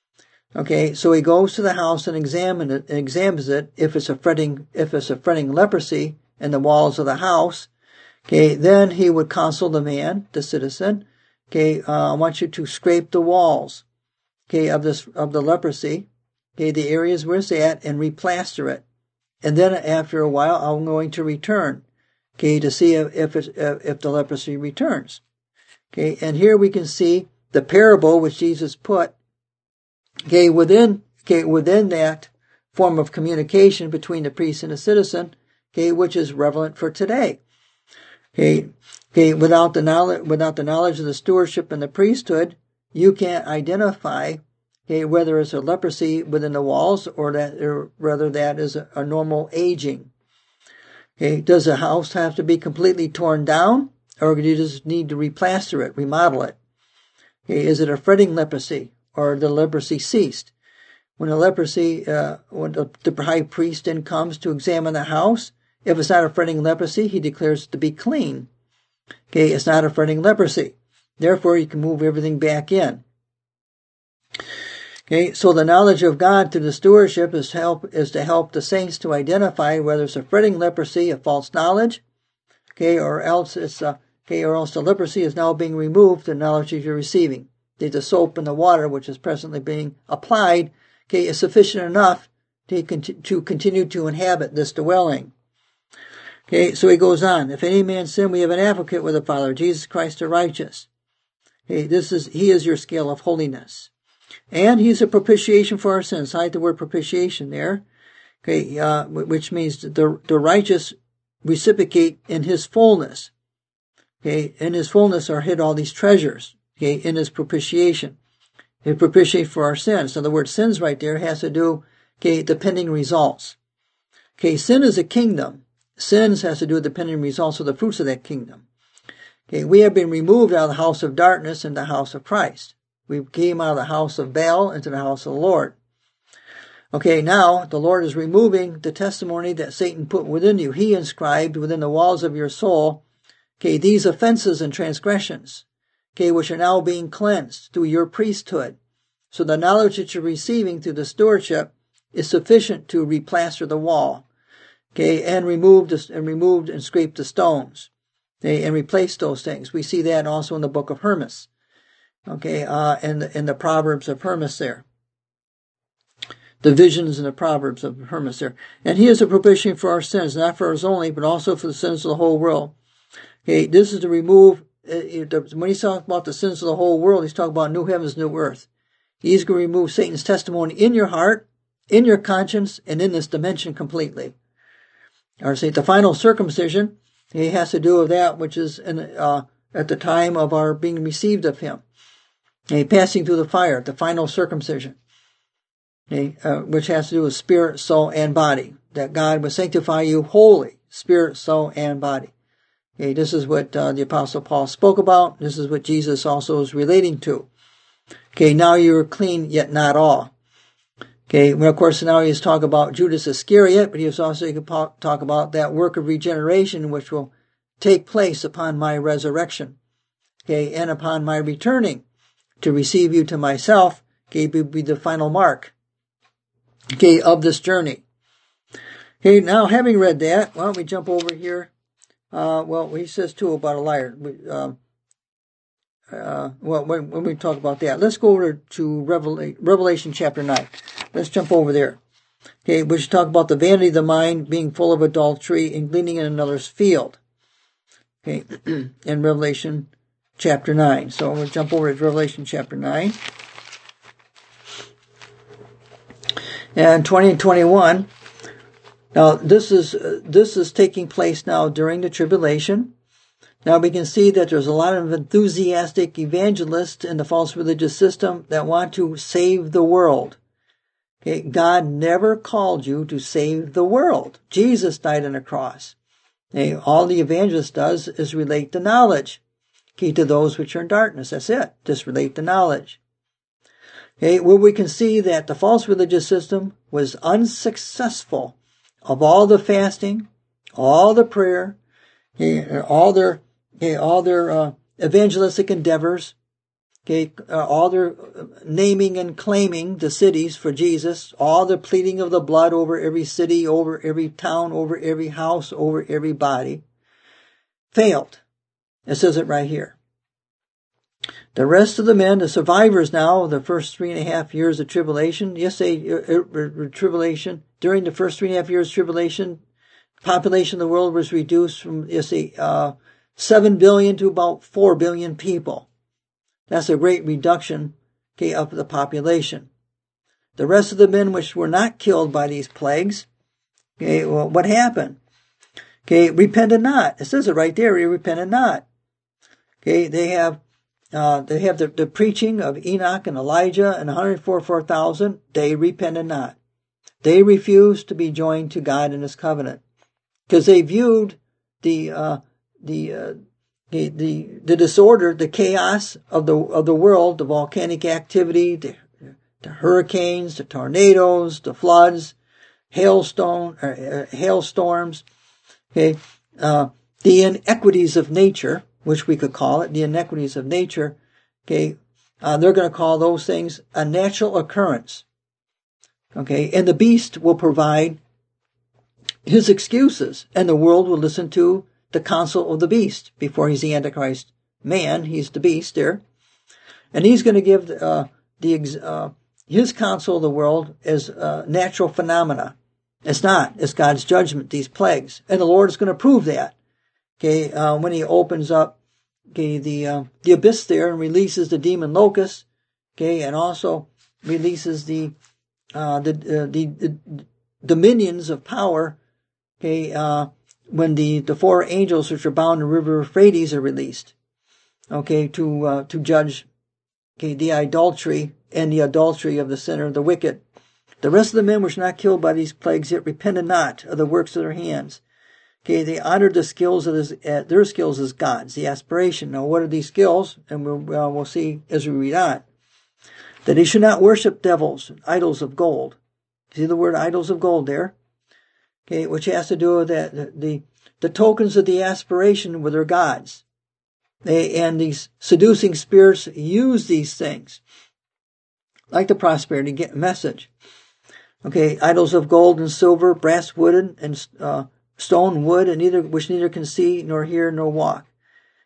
Okay, so he goes to the house and examine it, and examines it. If it's a fretting, if it's a fretting leprosy in the walls of the house, okay, then he would counsel the man, the citizen, okay, uh, I want you to scrape the walls, okay, of this, of the leprosy, okay, the areas where it's at, and replaster it. And then after a while, I'm going to return, okay, to see if, if, it, if the leprosy returns. Okay, and here we can see the parable which Jesus put, okay, within, okay, within that form of communication between the priest and the citizen, okay, which is relevant for today. Okay, okay, without the knowledge, without the knowledge of the stewardship and the priesthood, you can't identify, okay, whether it's a leprosy within the walls or that, or whether that is a, a normal aging. Okay, does the house have to be completely torn down, or do you just need to replaster it, remodel it? Okay, is it a fretting leprosy, or the leprosy ceased? When the leprosy, uh, when the, the high priest then comes to examine the house, if it's not a fretting leprosy, he declares it to be clean. Okay, it's not a fretting leprosy. Therefore, you can move everything back in. Okay, so the knowledge of God through the stewardship is to help, is to help the saints to identify whether it's a fretting leprosy, a false knowledge, okay, or else it's a, okay, or else the leprosy is now being removed, the knowledge that you're receiving. The soap and the water which is presently being applied, okay, is sufficient enough to, to continue to inhabit this dwelling. Okay, so he goes on. If any man sin, we have an advocate with the Father, Jesus Christ the righteous. Okay, this is, he is your scale of holiness. And he's a propitiation for our sins. Hide the word propitiation there. Okay, uh, which means the, the righteous reciprocate in his fullness. Okay, in his fullness are hid all these treasures. Okay, in his propitiation. He propitiate for our sins. So the word sins right there has to do, okay, the pending results. Okay, sin is a kingdom. Sins has to do with the pending results of the fruits of that kingdom. Okay, we have been removed out of the house of darkness into the house of Christ. We came out of the house of Baal into the house of the Lord. Okay, now the Lord is removing the testimony that Satan put within you. He inscribed within the walls of your soul, okay, these offenses and transgressions, okay, which are now being cleansed through your priesthood. So the knowledge that you're receiving through the stewardship is sufficient to replaster the wall, okay, and remove this, and removed and scrape the stones. okay, and replace those things. We see that also in the book of Hermas, okay, uh, in the, in the Proverbs of Hermas there. The visions in the Proverbs of Hermas there. And he is a propitiation for our sins, not for ours only, but also for the sins of the whole world. Okay, this is to remove, uh, when he's talking about the sins of the whole world, he's talking about new heavens, new earth. He's going to remove Satan's testimony in your heart, in your conscience, and in this dimension completely. Or say the final circumcision, he has to do with that which is in, uh, at the time of our being received of him. Okay, passing through the fire, the final circumcision. Okay, uh, which has to do with spirit, soul, and body. That God will sanctify you wholly, spirit, soul, and body. Okay, this is what uh, the Apostle Paul spoke about. This is what Jesus also is relating to. Okay, now you are clean, yet not all. Okay, well, of course, now he's talking about Judas Iscariot, but he was also going to talk about that work of regeneration which will take place upon my resurrection. Okay, and upon my returning to receive you to myself. Okay, will be the final mark. Okay, of this journey. Okay, now having read that, why don't we jump over here? Uh, well, he says too about a liar. Um, uh, well, when, when we talk about that, let's go over to Revelation, Revelation chapter nine. Let's jump over there. Okay, which talk about the vanity of the mind being full of adultery and gleaning in another's field. Okay, in Revelation chapter nine. So we'll jump over to Revelation chapter nine. And twenty and twenty-one. Now, this is, uh, this is taking place now during the tribulation. Now we can see that there's a lot of enthusiastic evangelists in the false religious system that want to save the world. Okay, God never called you to save the world. Jesus died on a cross. Okay, all the evangelist does is relate the knowledge. Okay, to those which are in darkness. That's it. Just relate the knowledge. Okay, where we can see that the false religious system was unsuccessful of all the fasting, all the prayer, okay, all their, okay, all their uh, evangelistic endeavors, okay, uh, all their naming and claiming the cities for Jesus, all the pleading of the blood over every city, over every town, over every house, over every body, failed. It says it right here. The rest of the men, the survivors now of the first three and a half years of tribulation, yes, they, uh, uh, tribulation, during the first three and a half years of tribulation, the population of the world was reduced from, yes, say, uh, seven billion to about four billion people. That's a great reduction, okay, of the population. The rest of the men which were not killed by these plagues, okay, well, what happened? Okay, repented not. It says it right there, repented not. Okay, they have, Uh, they have the, the preaching of Enoch and Elijah and one hundred forty-four thousand. They repented not. They refused to be joined to God in His covenant because they viewed the uh, the, uh, the the the disorder, the chaos of the of the world, the volcanic activity, the, the hurricanes, the tornadoes, the floods, hailstone, or, uh, hailstorms. Okay, uh, the inequities of nature, which we could call it, the inequities of nature, okay, uh, they're going to call those things a natural occurrence, okay, and the beast will provide his excuses, and the world will listen to the counsel of the beast. Before he's the Antichrist man, he's the beast there, and he's going to give uh, the uh, his counsel of the world as uh, natural phenomena. It's not. It's God's judgment, these plagues, and the Lord is going to prove that. Okay, uh, when he opens up, okay, the, uh, the abyss there and releases the demon locusts, okay, and also releases the, uh, the, uh, the, the dominions of power, okay, uh, when the, the four angels which are bound in the river Euphrates are released, okay, to, uh, to judge, okay, the idolatry and the adultery of the sinner, the wicked. The rest of the men which were not killed by these plagues yet repented not of the works of their hands. Okay, they honored the skills of this, uh, their skills as gods, the aspiration. Now, what are these skills? And we'll, uh, we'll see as we read on. That they should not worship devils, idols of gold. See the word idols of gold there? Okay, which has to do with that, the, the, the tokens of the aspiration were their gods. They, and these seducing spirits use these things. Like the prosperity message. Okay, idols of gold and silver, brass, wooden, and, uh, stone, wood, and neither which neither can see nor hear nor walk.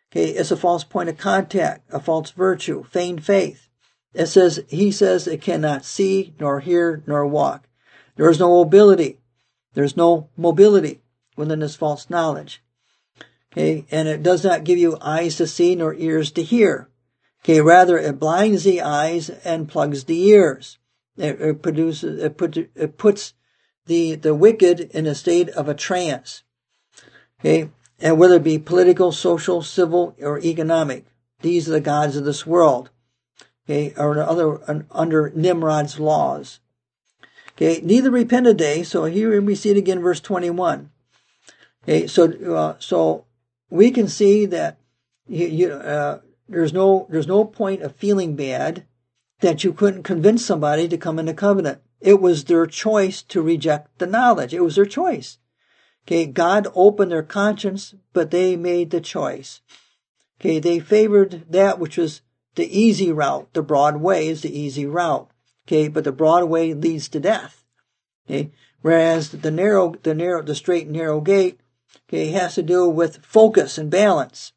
Okay, it's a false point of contact, a false virtue, feigned faith. It says, he says it cannot see, nor hear, nor walk. There is no mobility. There's no mobility within this false knowledge. Okay, and it does not give you eyes to see nor ears to hear. Okay, rather it blinds the eyes and plugs the ears. It, it produces, it, put, it puts the, the wicked in a state of a trance. Okay, and whether it be political, social, civil, or economic, these are the gods of this world. Okay, or other, under Nimrod's laws. Okay, neither repented they. So here we see it again, verse twenty-one. Okay, so, uh, so we can see that you, you, uh, there's no, there's no point of feeling bad that you couldn't convince somebody to come into covenant. It was their choice to reject the knowledge. It was their choice. Okay, God opened their conscience, but they made the choice. Okay, they favored that which was the easy route. The broad way is the easy route. Okay, but the broad way leads to death. Okay, whereas the narrow, the narrow, the straight and narrow gate, okay, has to do with focus and balance.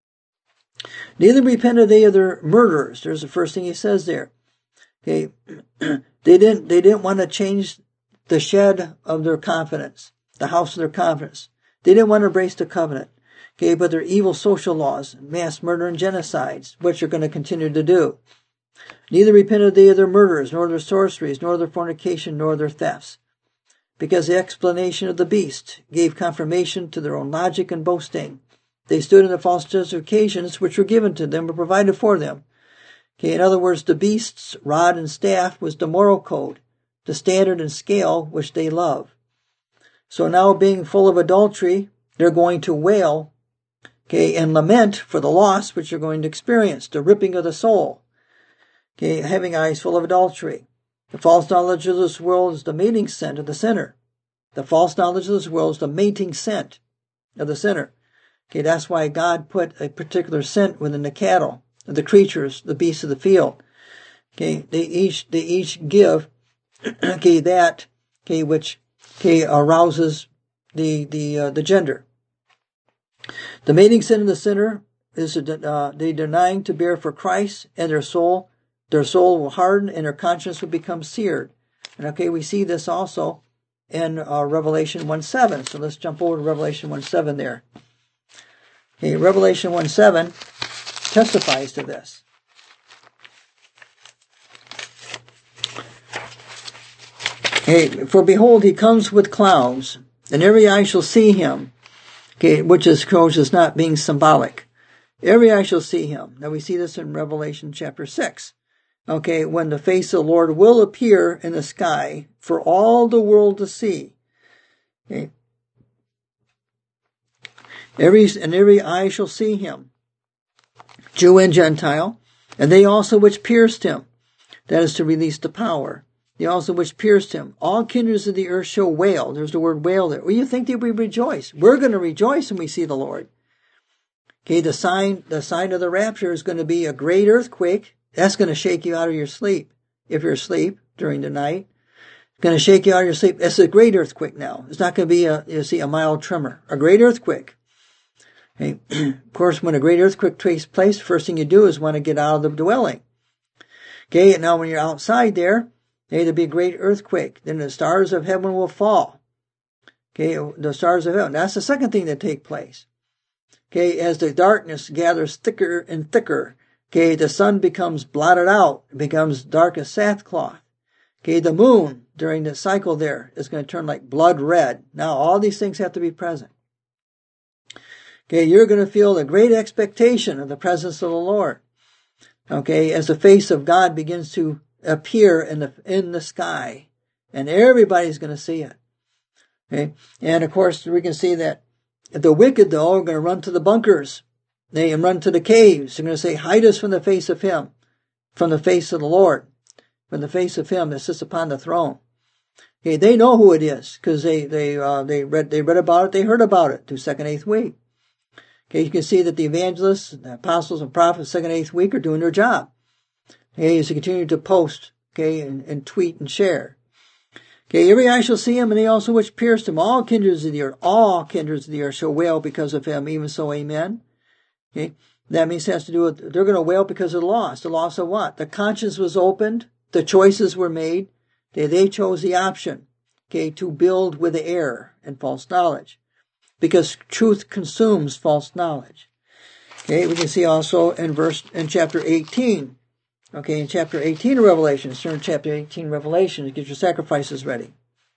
Neither repented they of their murderers. There's the first thing he says there. Okay, they didn't, they didn't want to change the shed of their confidence, the house of their confidence. They didn't want to embrace the covenant. Okay, but their evil social laws, mass murder and genocides, which are going to continue to do. Neither repented they of their murders, nor their sorceries, nor their fornication, nor their thefts. Because the explanation of the beast gave confirmation to their own logic and boasting. They stood in the false justifications which were given to them or provided for them. Okay, in other words, the beast's rod and staff was the moral code, the standard and scale which they love. So now, being full of adultery, they're going to wail, okay, and lament for the loss which they're going to experience, the ripping of the soul. Okay, having eyes full of adultery. The false knowledge of this world is the mating scent of the sinner. The false knowledge of this world is the mating scent of the sinner. Okay, that's why God put a particular scent within the cattle, the creatures, the beasts of the field. Okay, they each, they each give, okay, that, okay, which, okay, arouses the, the, uh, the gender. The mating scent of the sinner is, uh, they denying to bear for Christ, and their soul, their soul will harden and their conscience will become seared. And okay, we see this also in, uh, Revelation one seven. So let's jump over to Revelation one seven there. Okay, Revelation one seven testifies to this. Okay, for behold, he comes with clouds, and every eye shall see him. Okay, which is, of course, is not being symbolic. Every eye shall see him. Now we see this in Revelation chapter six. Okay, when the face of the Lord will appear in the sky for all the world to see. Okay. Every, and every eye shall see him, Jew and Gentile, and they also which pierced him. That is to release the power. They also which pierced him. All kindreds of the earth shall wail. There's the word wail there. Well, you think that we rejoice. We're going to rejoice when we see the Lord. Okay, the sign, the sign of the rapture is going to be a great earthquake. That's going to shake you out of your sleep. If you're asleep during the night, it's going to shake you out of your sleep. It's a great earthquake now. It's not going to be a, you see, a mild tremor. A great earthquake. Okay. Of course, when a great earthquake takes place, first thing you do is want to get out of the dwelling. Okay, and now when you're outside there, hey, there'll be a great earthquake. Then the stars of heaven will fall. Okay, the stars of heaven. That's the second thing that take place. Okay, as the darkness gathers thicker and thicker, okay, the sun becomes blotted out. It becomes dark as sackcloth. Okay, the moon during the cycle there is going to turn like blood red. Now, all these things have to be present. Okay, you're going to feel a great expectation of the presence of the Lord. Okay, as the face of God begins to appear in the in the sky, and everybody's going to see it. Okay, and of course we can see that the wicked though are going to run to the bunkers, they and run to the caves. They're going to say, "Hide us from the face of Him, from the face of the Lord, from the face of Him that sits upon the throne." Okay, they know who it is because they they uh, they read they read about it, they heard about it through second eighth week. Okay, you can see that the evangelists, the apostles and prophets, second eighth week are doing their job. Okay, as they continue to post, okay, and, and tweet and share. Okay, every eye shall see him, and they also which pierced him. All kindreds of the earth, all kindreds of the earth shall wail because of him, even so, amen. Okay, that means it has to do with, they're going to wail because of the loss. The loss of what? The conscience was opened, the choices were made, they, they chose the option, okay, to build with the error and false knowledge. Because truth consumes false knowledge. Okay, we can see also in verse, in chapter eighteen. Okay, in chapter eighteen of Revelation, turn to chapter eighteen Revelation, get your sacrifices ready.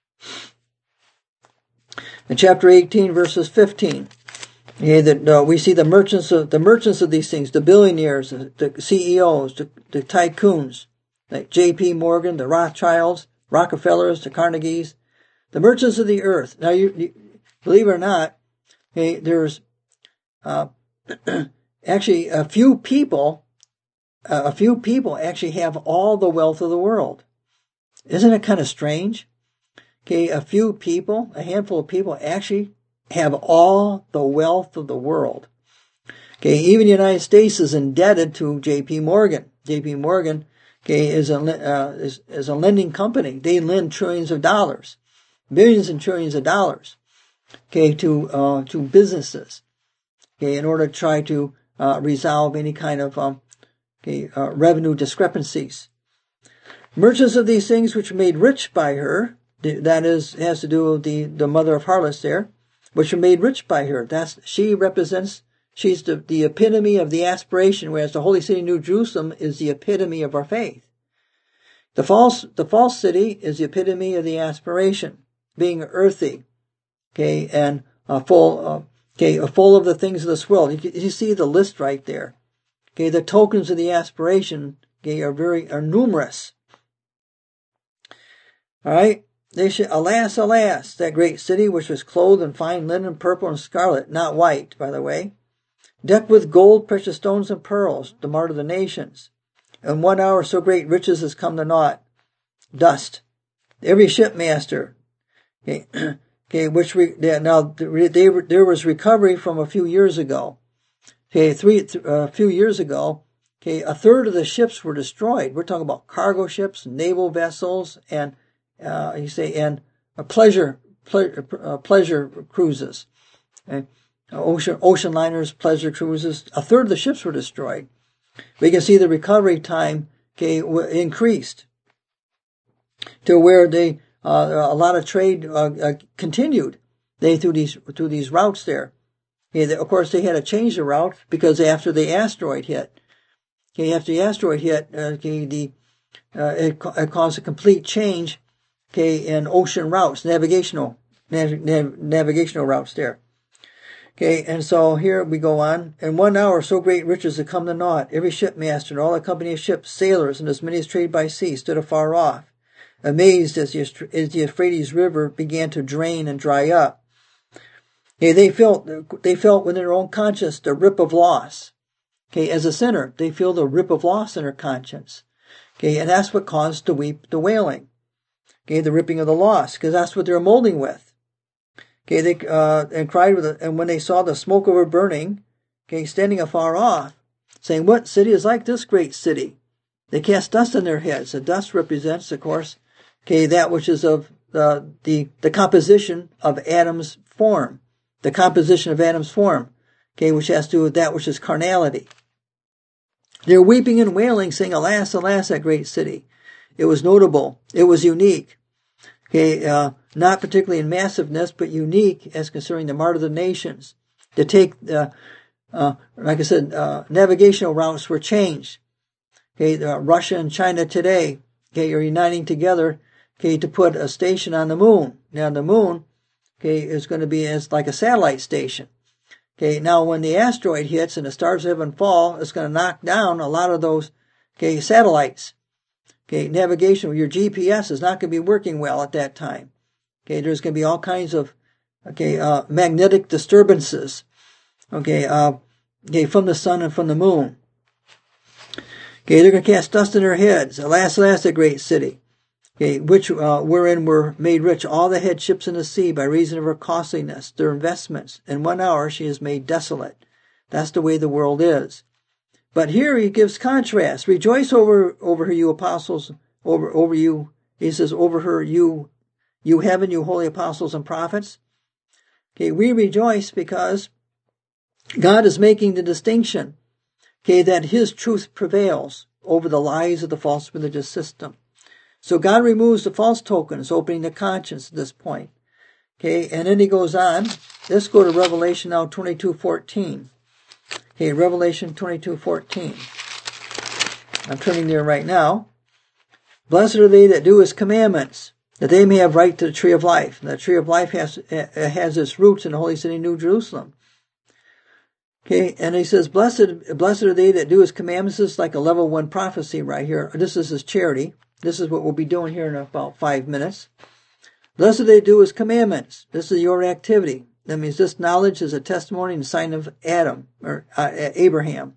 In chapter eighteen, verses fifteen, okay, that uh, we see the merchants of the merchants of these things, the billionaires, the, the C E Os, the, the tycoons, like J P Morgan, the Rothschilds, Rockefellers, the Carnegies, the merchants of the earth. Now, you, you believe it or not, okay, there's uh, actually a few people. Uh, a few people actually have all the wealth of the world. Isn't it kind of strange? Okay, a few people, a handful of people actually have all the wealth of the world. Okay, even the United States is indebted to J P Morgan. J P Morgan, okay, is a, uh, is, is a lending company. They lend trillions of dollars, billions and trillions of dollars, okay, to, uh, to businesses, okay, in order to try to, uh, resolve any kind of, um, Okay, uh, revenue discrepancies. Merchants of these things which were made rich by her, that is, has to do with the, the mother of harlots there, which were made rich by her. That's, she represents, she's the, the epitome of the aspiration, whereas the holy city, New Jerusalem, is the epitome of our faith. The false, the false city is the epitome of the aspiration, being earthy, okay, and uh, full, uh, okay, full of the things of this world. You, you see the list right there. Okay, the tokens of the aspiration, okay, are very, are numerous. Alright, they should, alas, alas, that great city which was clothed in fine linen, purple and scarlet, not white, by the way, decked with gold, precious stones and pearls, the mart of the nations. In one hour so great riches has come to naught. Dust. Every shipmaster, okay, okay, which, re, now, they, there was recovery from a few years ago. Okay, three, th- uh, a few years ago, okay, a third of the ships were destroyed. We're talking about cargo ships, naval vessels, and, uh, you say, and uh, pleasure, ple- uh, pleasure cruises. Okay? Uh, ocean, ocean liners, pleasure cruises. A third of the ships were destroyed. We can see the recovery time, okay, w- increased to where they, uh, a lot of trade, uh, uh, continued. They, through these, through these routes there. Okay, of course, they had to change the route because after the asteroid hit, okay, after the asteroid hit, uh, okay, the uh, it, it caused a complete change, okay, in ocean routes, navigational, nav, nav, navigational routes there. Okay, and so here we go on. In one hour, so great riches had come to naught. Every shipmaster and all the company of ships, sailors, and as many as trade by sea stood afar off, amazed as the, as the Euphrates River began to drain and dry up. Okay, they felt, they felt within their own conscience the rip of loss. Okay, as a sinner, they feel the rip of loss in their conscience. Okay, and that's what caused the weep, the wailing. Okay, the ripping of the loss, because that's what they're molding with. Okay, they, uh, and cried with it, and when they saw the smoke of her burning, okay, standing afar off, saying, what city is like this great city? They cast dust on their heads. The dust represents, of course, okay, that which is of, uh, the, the composition of Adam's form. The composition of Adam's form, okay, which has to do with that which is carnality. They're weeping and wailing, saying, alas, alas, that great city. It was notable. It was unique. Okay, uh, not particularly in massiveness, but unique as concerning the mart of the nations. To take, uh, uh, like I said, uh, navigational routes were changed. Okay, uh, Russia and China today, okay, are uniting together, okay, to put a station on the moon. Now, the moon, okay, is going to be as like a satellite station. Okay, now when the asteroid hits and the stars of heaven fall, it's going to knock down a lot of those, okay, satellites. Okay, navigation, your G P S is not going to be working well at that time. Okay, there's going to be all kinds of, okay, uh, magnetic disturbances. Okay, uh, okay, from the sun and from the moon. Okay, they're going to cast dust in their heads. Alas, alas, that great city. Okay, which, uh, wherein were made rich all the head ships in the sea by reason of her costliness, their investments. In one hour she is made desolate. That's the way the world is. But here he gives contrast. Rejoice over, over her, you apostles, over, over you. He says, over her, you, you heaven, you holy apostles and prophets. Okay, we rejoice because, God is making the distinction, okay, that his truth prevails over the lies of the false religious system. So God removes the false tokens, opening the conscience at this point. Okay, and then he goes on. Let's go to Revelation now, twenty-two fourteen. Okay, Revelation twenty-two fourteen. I'm turning there right now. Blessed are they that do his commandments, that they may have right to the tree of life. And the tree of life has, has its roots in the holy city, New Jerusalem. Okay, and he says, blessed, blessed are they that do his commandments. This is like a level one prophecy right here. This is his charity. This is what we'll be doing here in about five minutes. Blessed are they do his commandments. This is your activity. That means this knowledge is a testimony and sign of Adam, or uh, Abraham.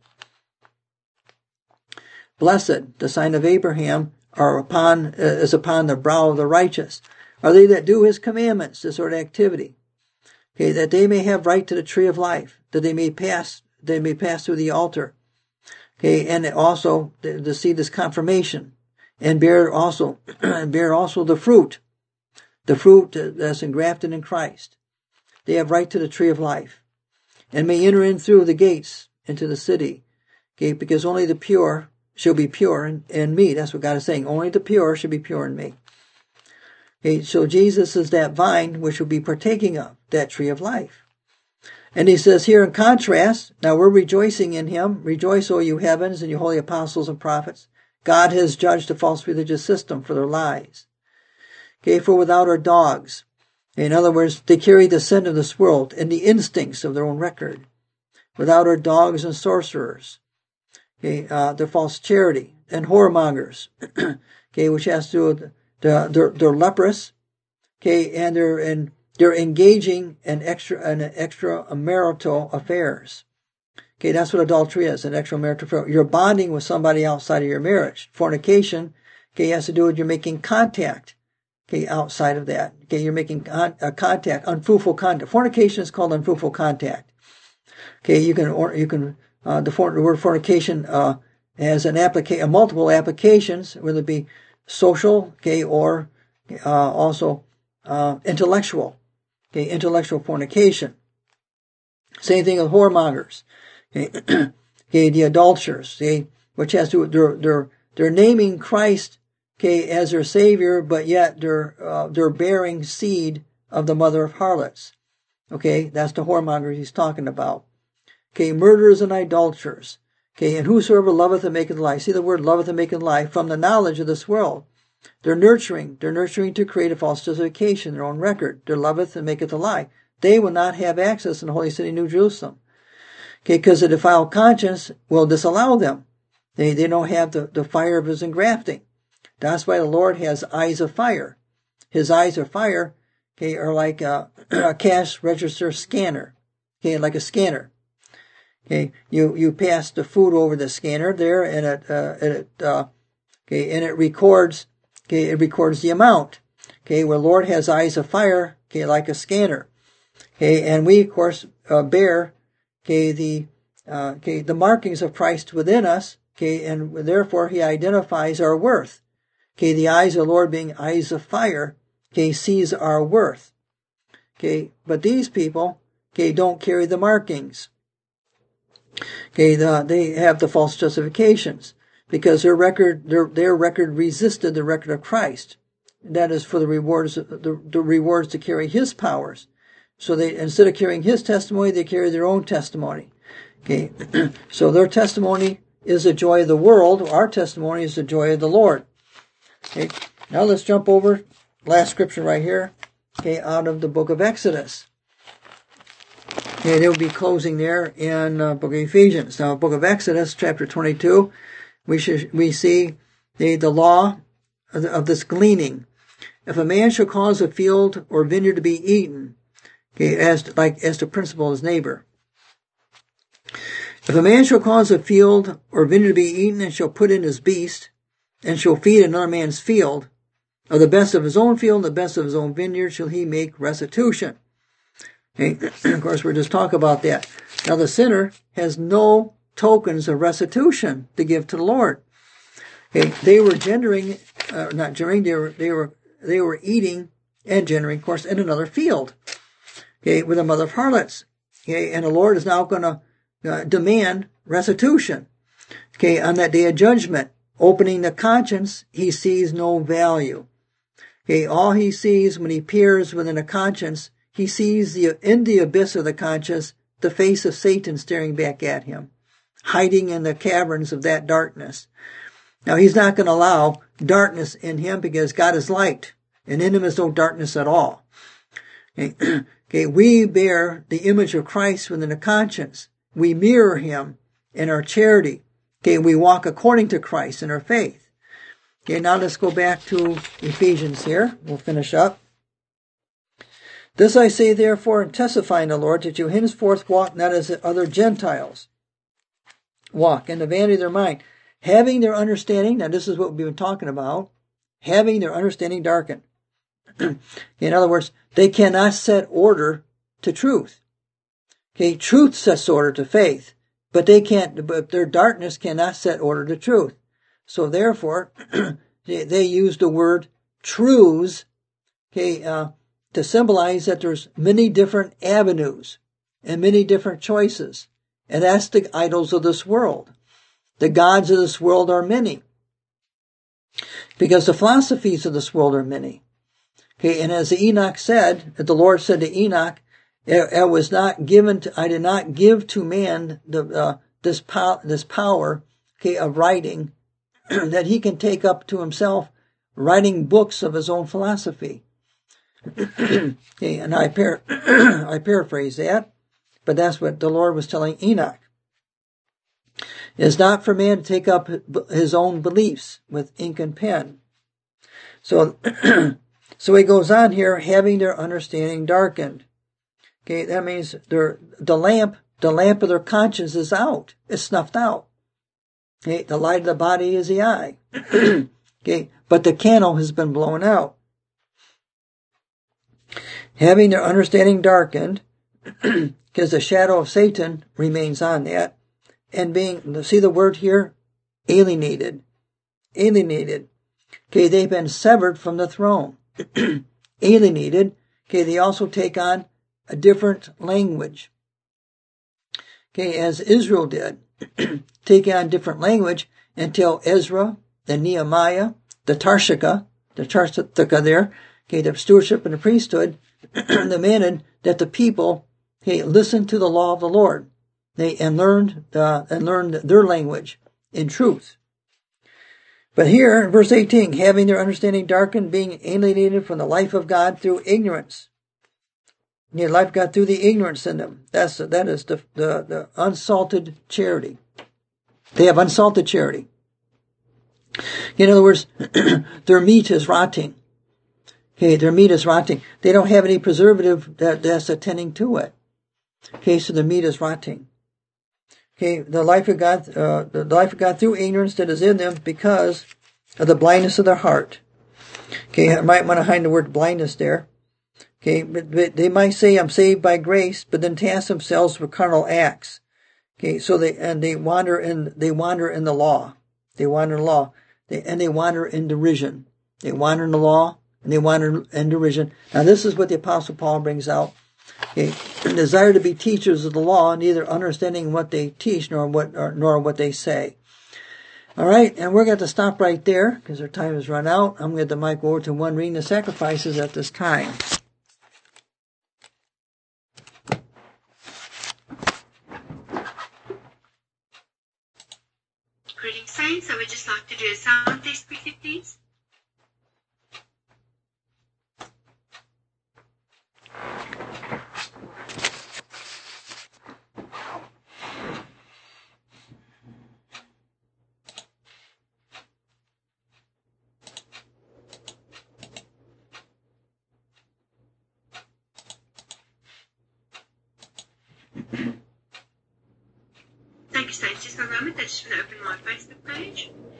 Blessed, the sign of Abraham, are upon, uh, is upon the brow of the righteous. Are they that do his commandments, this sort of activity. Okay, that they may have right to the tree of life, that they may pass, they may pass through the altar. Okay, and also to see this confirmation, and bear also, bear also the fruit, the fruit that's engrafted in Christ. They have right to the tree of life, and may enter in through the gates into the city. Okay, because only the pure shall be pure in, in me. That's what God is saying. Only the pure shall be pure in me. Okay, so Jesus is that vine which will be partaking of that tree of life. And he says here in contrast, now we're rejoicing in him. Rejoice, O you heavens, and you holy apostles and prophets. God has judged the false religious system for their lies. Okay, for without are dogs. In other words, they carry the sin of this world and the instincts of their own record. Without are dogs and sorcerers. Okay, uh, their false charity and whoremongers. Okay, which has to do with the, they're, they're leprous. Okay, and they're in, they're engaging in extra, in extramarital affairs. Okay, that's what adultery is, an extramarital affair. You're bonding with somebody outside of your marriage. Fornication, okay, has to do with you're making contact. Okay, outside of that. Okay, you're making con- uh, contact, unfruitful contact. Fornication is called unfruitful contact. Okay, you can, or you can, uh, the, for, the word fornication, uh, has an applica- uh, multiple applications, whether it be social, okay, or, uh, also, uh, intellectual. Okay, intellectual fornication. Same thing with whoremongers. Okay, okay, the adulterers, okay, which has to do with, they're, they're, they're naming Christ, okay, as their savior, but yet they're, uh, they're bearing seed of the mother of harlots. Okay, that's the whoremongers he's talking about. Okay, murderers and idolaters. Okay, and whosoever loveth and maketh lie. See the word loveth and maketh lie from the knowledge of this world. They're nurturing. They're nurturing to create a false justification, their own record. They're loveth and maketh a lie. They will not have access in the holy city, New Jerusalem. Okay, because the defiled conscience will disallow them. They, they don't have the, the fire of his engrafting. That's why the Lord has eyes of fire. His eyes of fire, okay, are like a, a cash register scanner. Okay, like a scanner. Okay, you, you pass the food over the scanner there, and it, uh, and it, uh, okay, and it records, okay, it records the amount. Okay, where Lord has eyes of fire, okay, like a scanner. Okay, and we, of course, uh, bear, okay, the, uh, okay, the markings of Christ within us, okay, and therefore he identifies our worth. Okay, the eyes of the Lord being eyes of fire, okay, sees our worth. Okay, but these people, okay, don't carry the markings. Okay, the, they have the false justifications because their record, their, their record resisted the record of Christ. That is for the rewards, the, the rewards to carry his powers. So they, instead of carrying his testimony, they carry their own testimony. Okay, so their testimony is the joy of the world. Our testimony is the joy of the Lord. Okay, now let's jump over last scripture right here. Okay, out of the book of Exodus. Okay, they'll be closing there in uh, book of Ephesians. Now, book of Exodus, chapter twenty-two, we should, we see the, the law of, the, of this gleaning. If a man shall cause a field or vineyard to be eaten, okay, as to, like as to principle his neighbor. If a man shall cause a field or vineyard to be eaten, and shall put in his beast, and shall feed another man's field, of the best of his own field and the best of his own vineyard shall he make restitution. Okay, of course, we're just talking about that. Now, the sinner has no tokens of restitution to give to the Lord. Okay, they were gendering, uh, not gendering, they were, they were, they were eating and gendering, of course, in another field. Okay, with a mother of harlots. Okay, and the Lord is now going to uh, demand restitution. Okay, on that day of judgment, opening the conscience, he sees no value. Okay, all he sees when he peers within a conscience, he sees the in the abyss of the conscience, the face of Satan staring back at him, hiding in the caverns of that darkness. Now, he's not going to allow darkness in him because God is light, and in him is no darkness at all. Okay, okay, we bear the image of Christ within a conscience. We mirror him in our charity. Okay, we walk according to Christ in our faith. Okay, now let's go back to Ephesians here. We'll finish up. This I say therefore and testify in the Lord, that you henceforth walk not as the other Gentiles walk, in the vanity of their mind, having their understanding, now this is what we've been talking about, having their understanding darkened. In other words, they cannot set order to truth. Okay, truth sets order to faith, but they can't, but their darkness cannot set order to truth. So therefore, they use the word truths, okay, uh, to symbolize that there's many different avenues and many different choices. And that's the idols of this world. The gods of this world are many. Because the philosophies of this world are many. Okay, and as Enoch said, the Lord said to Enoch, it was not given to, I did not give to man the, uh, this power, this power, okay, of writing, that he can take up to himself, writing books of his own philosophy. Okay, and I par- I paraphrase that, but that's what the Lord was telling Enoch. It is not for man to take up his own beliefs with ink and pen. So, so he goes on here, having their understanding darkened. Okay, that means their the lamp, the lamp of their conscience is out. It's snuffed out. Okay, the light of the body is the eye. Okay, but the candle has been blown out. Having their understanding darkened, because the shadow of Satan remains on that, and being, see the word here? Alienated. Alienated. Okay, they've been severed from the throne. Alienated. Okay, they also take on a different language. Okay, as Israel did. Take on different language until Ezra, the Nehemiah, the Tarshika, the Tarshika there, okay, the stewardship and the priesthood, demanded that the people, okay, listen to the law of the Lord. They and learned uh, and learned their language in truth. But here in verse eighteen, having their understanding darkened, being alienated from the life of God through ignorance. Yeah, life of God through the ignorance in them. That's that is the the, the unsalted charity. They have unsalted charity. In other words, their meat is rotting. Okay, their meat is rotting. They don't have any preservative that, that's attending to it. Okay, so the meat is rotting. Okay, the life of God, uh, the life of God through ignorance that is in them because of the blindness of their heart. Okay, I might want to hide the word blindness there. Okay, but, but they might say, I'm saved by grace, but then task themselves with carnal acts. Okay, so they, and they wander in, they wander in the law. They wander in the law. They, and they wander in derision. They wander in the law, and they wander in derision. Now this is what the Apostle Paul brings out. Okay, desire to be teachers of the law, neither understanding what they teach nor what or, nor what they say. All right, and we're going to stop right there because our time has run out. I'm going to get the mic over to one reading the sacrifices at this time. Greetings, Saints. I would just like to do a sound test quickly, please. Thank you, Saints. Just for a moment, I just want to open my Facebook page.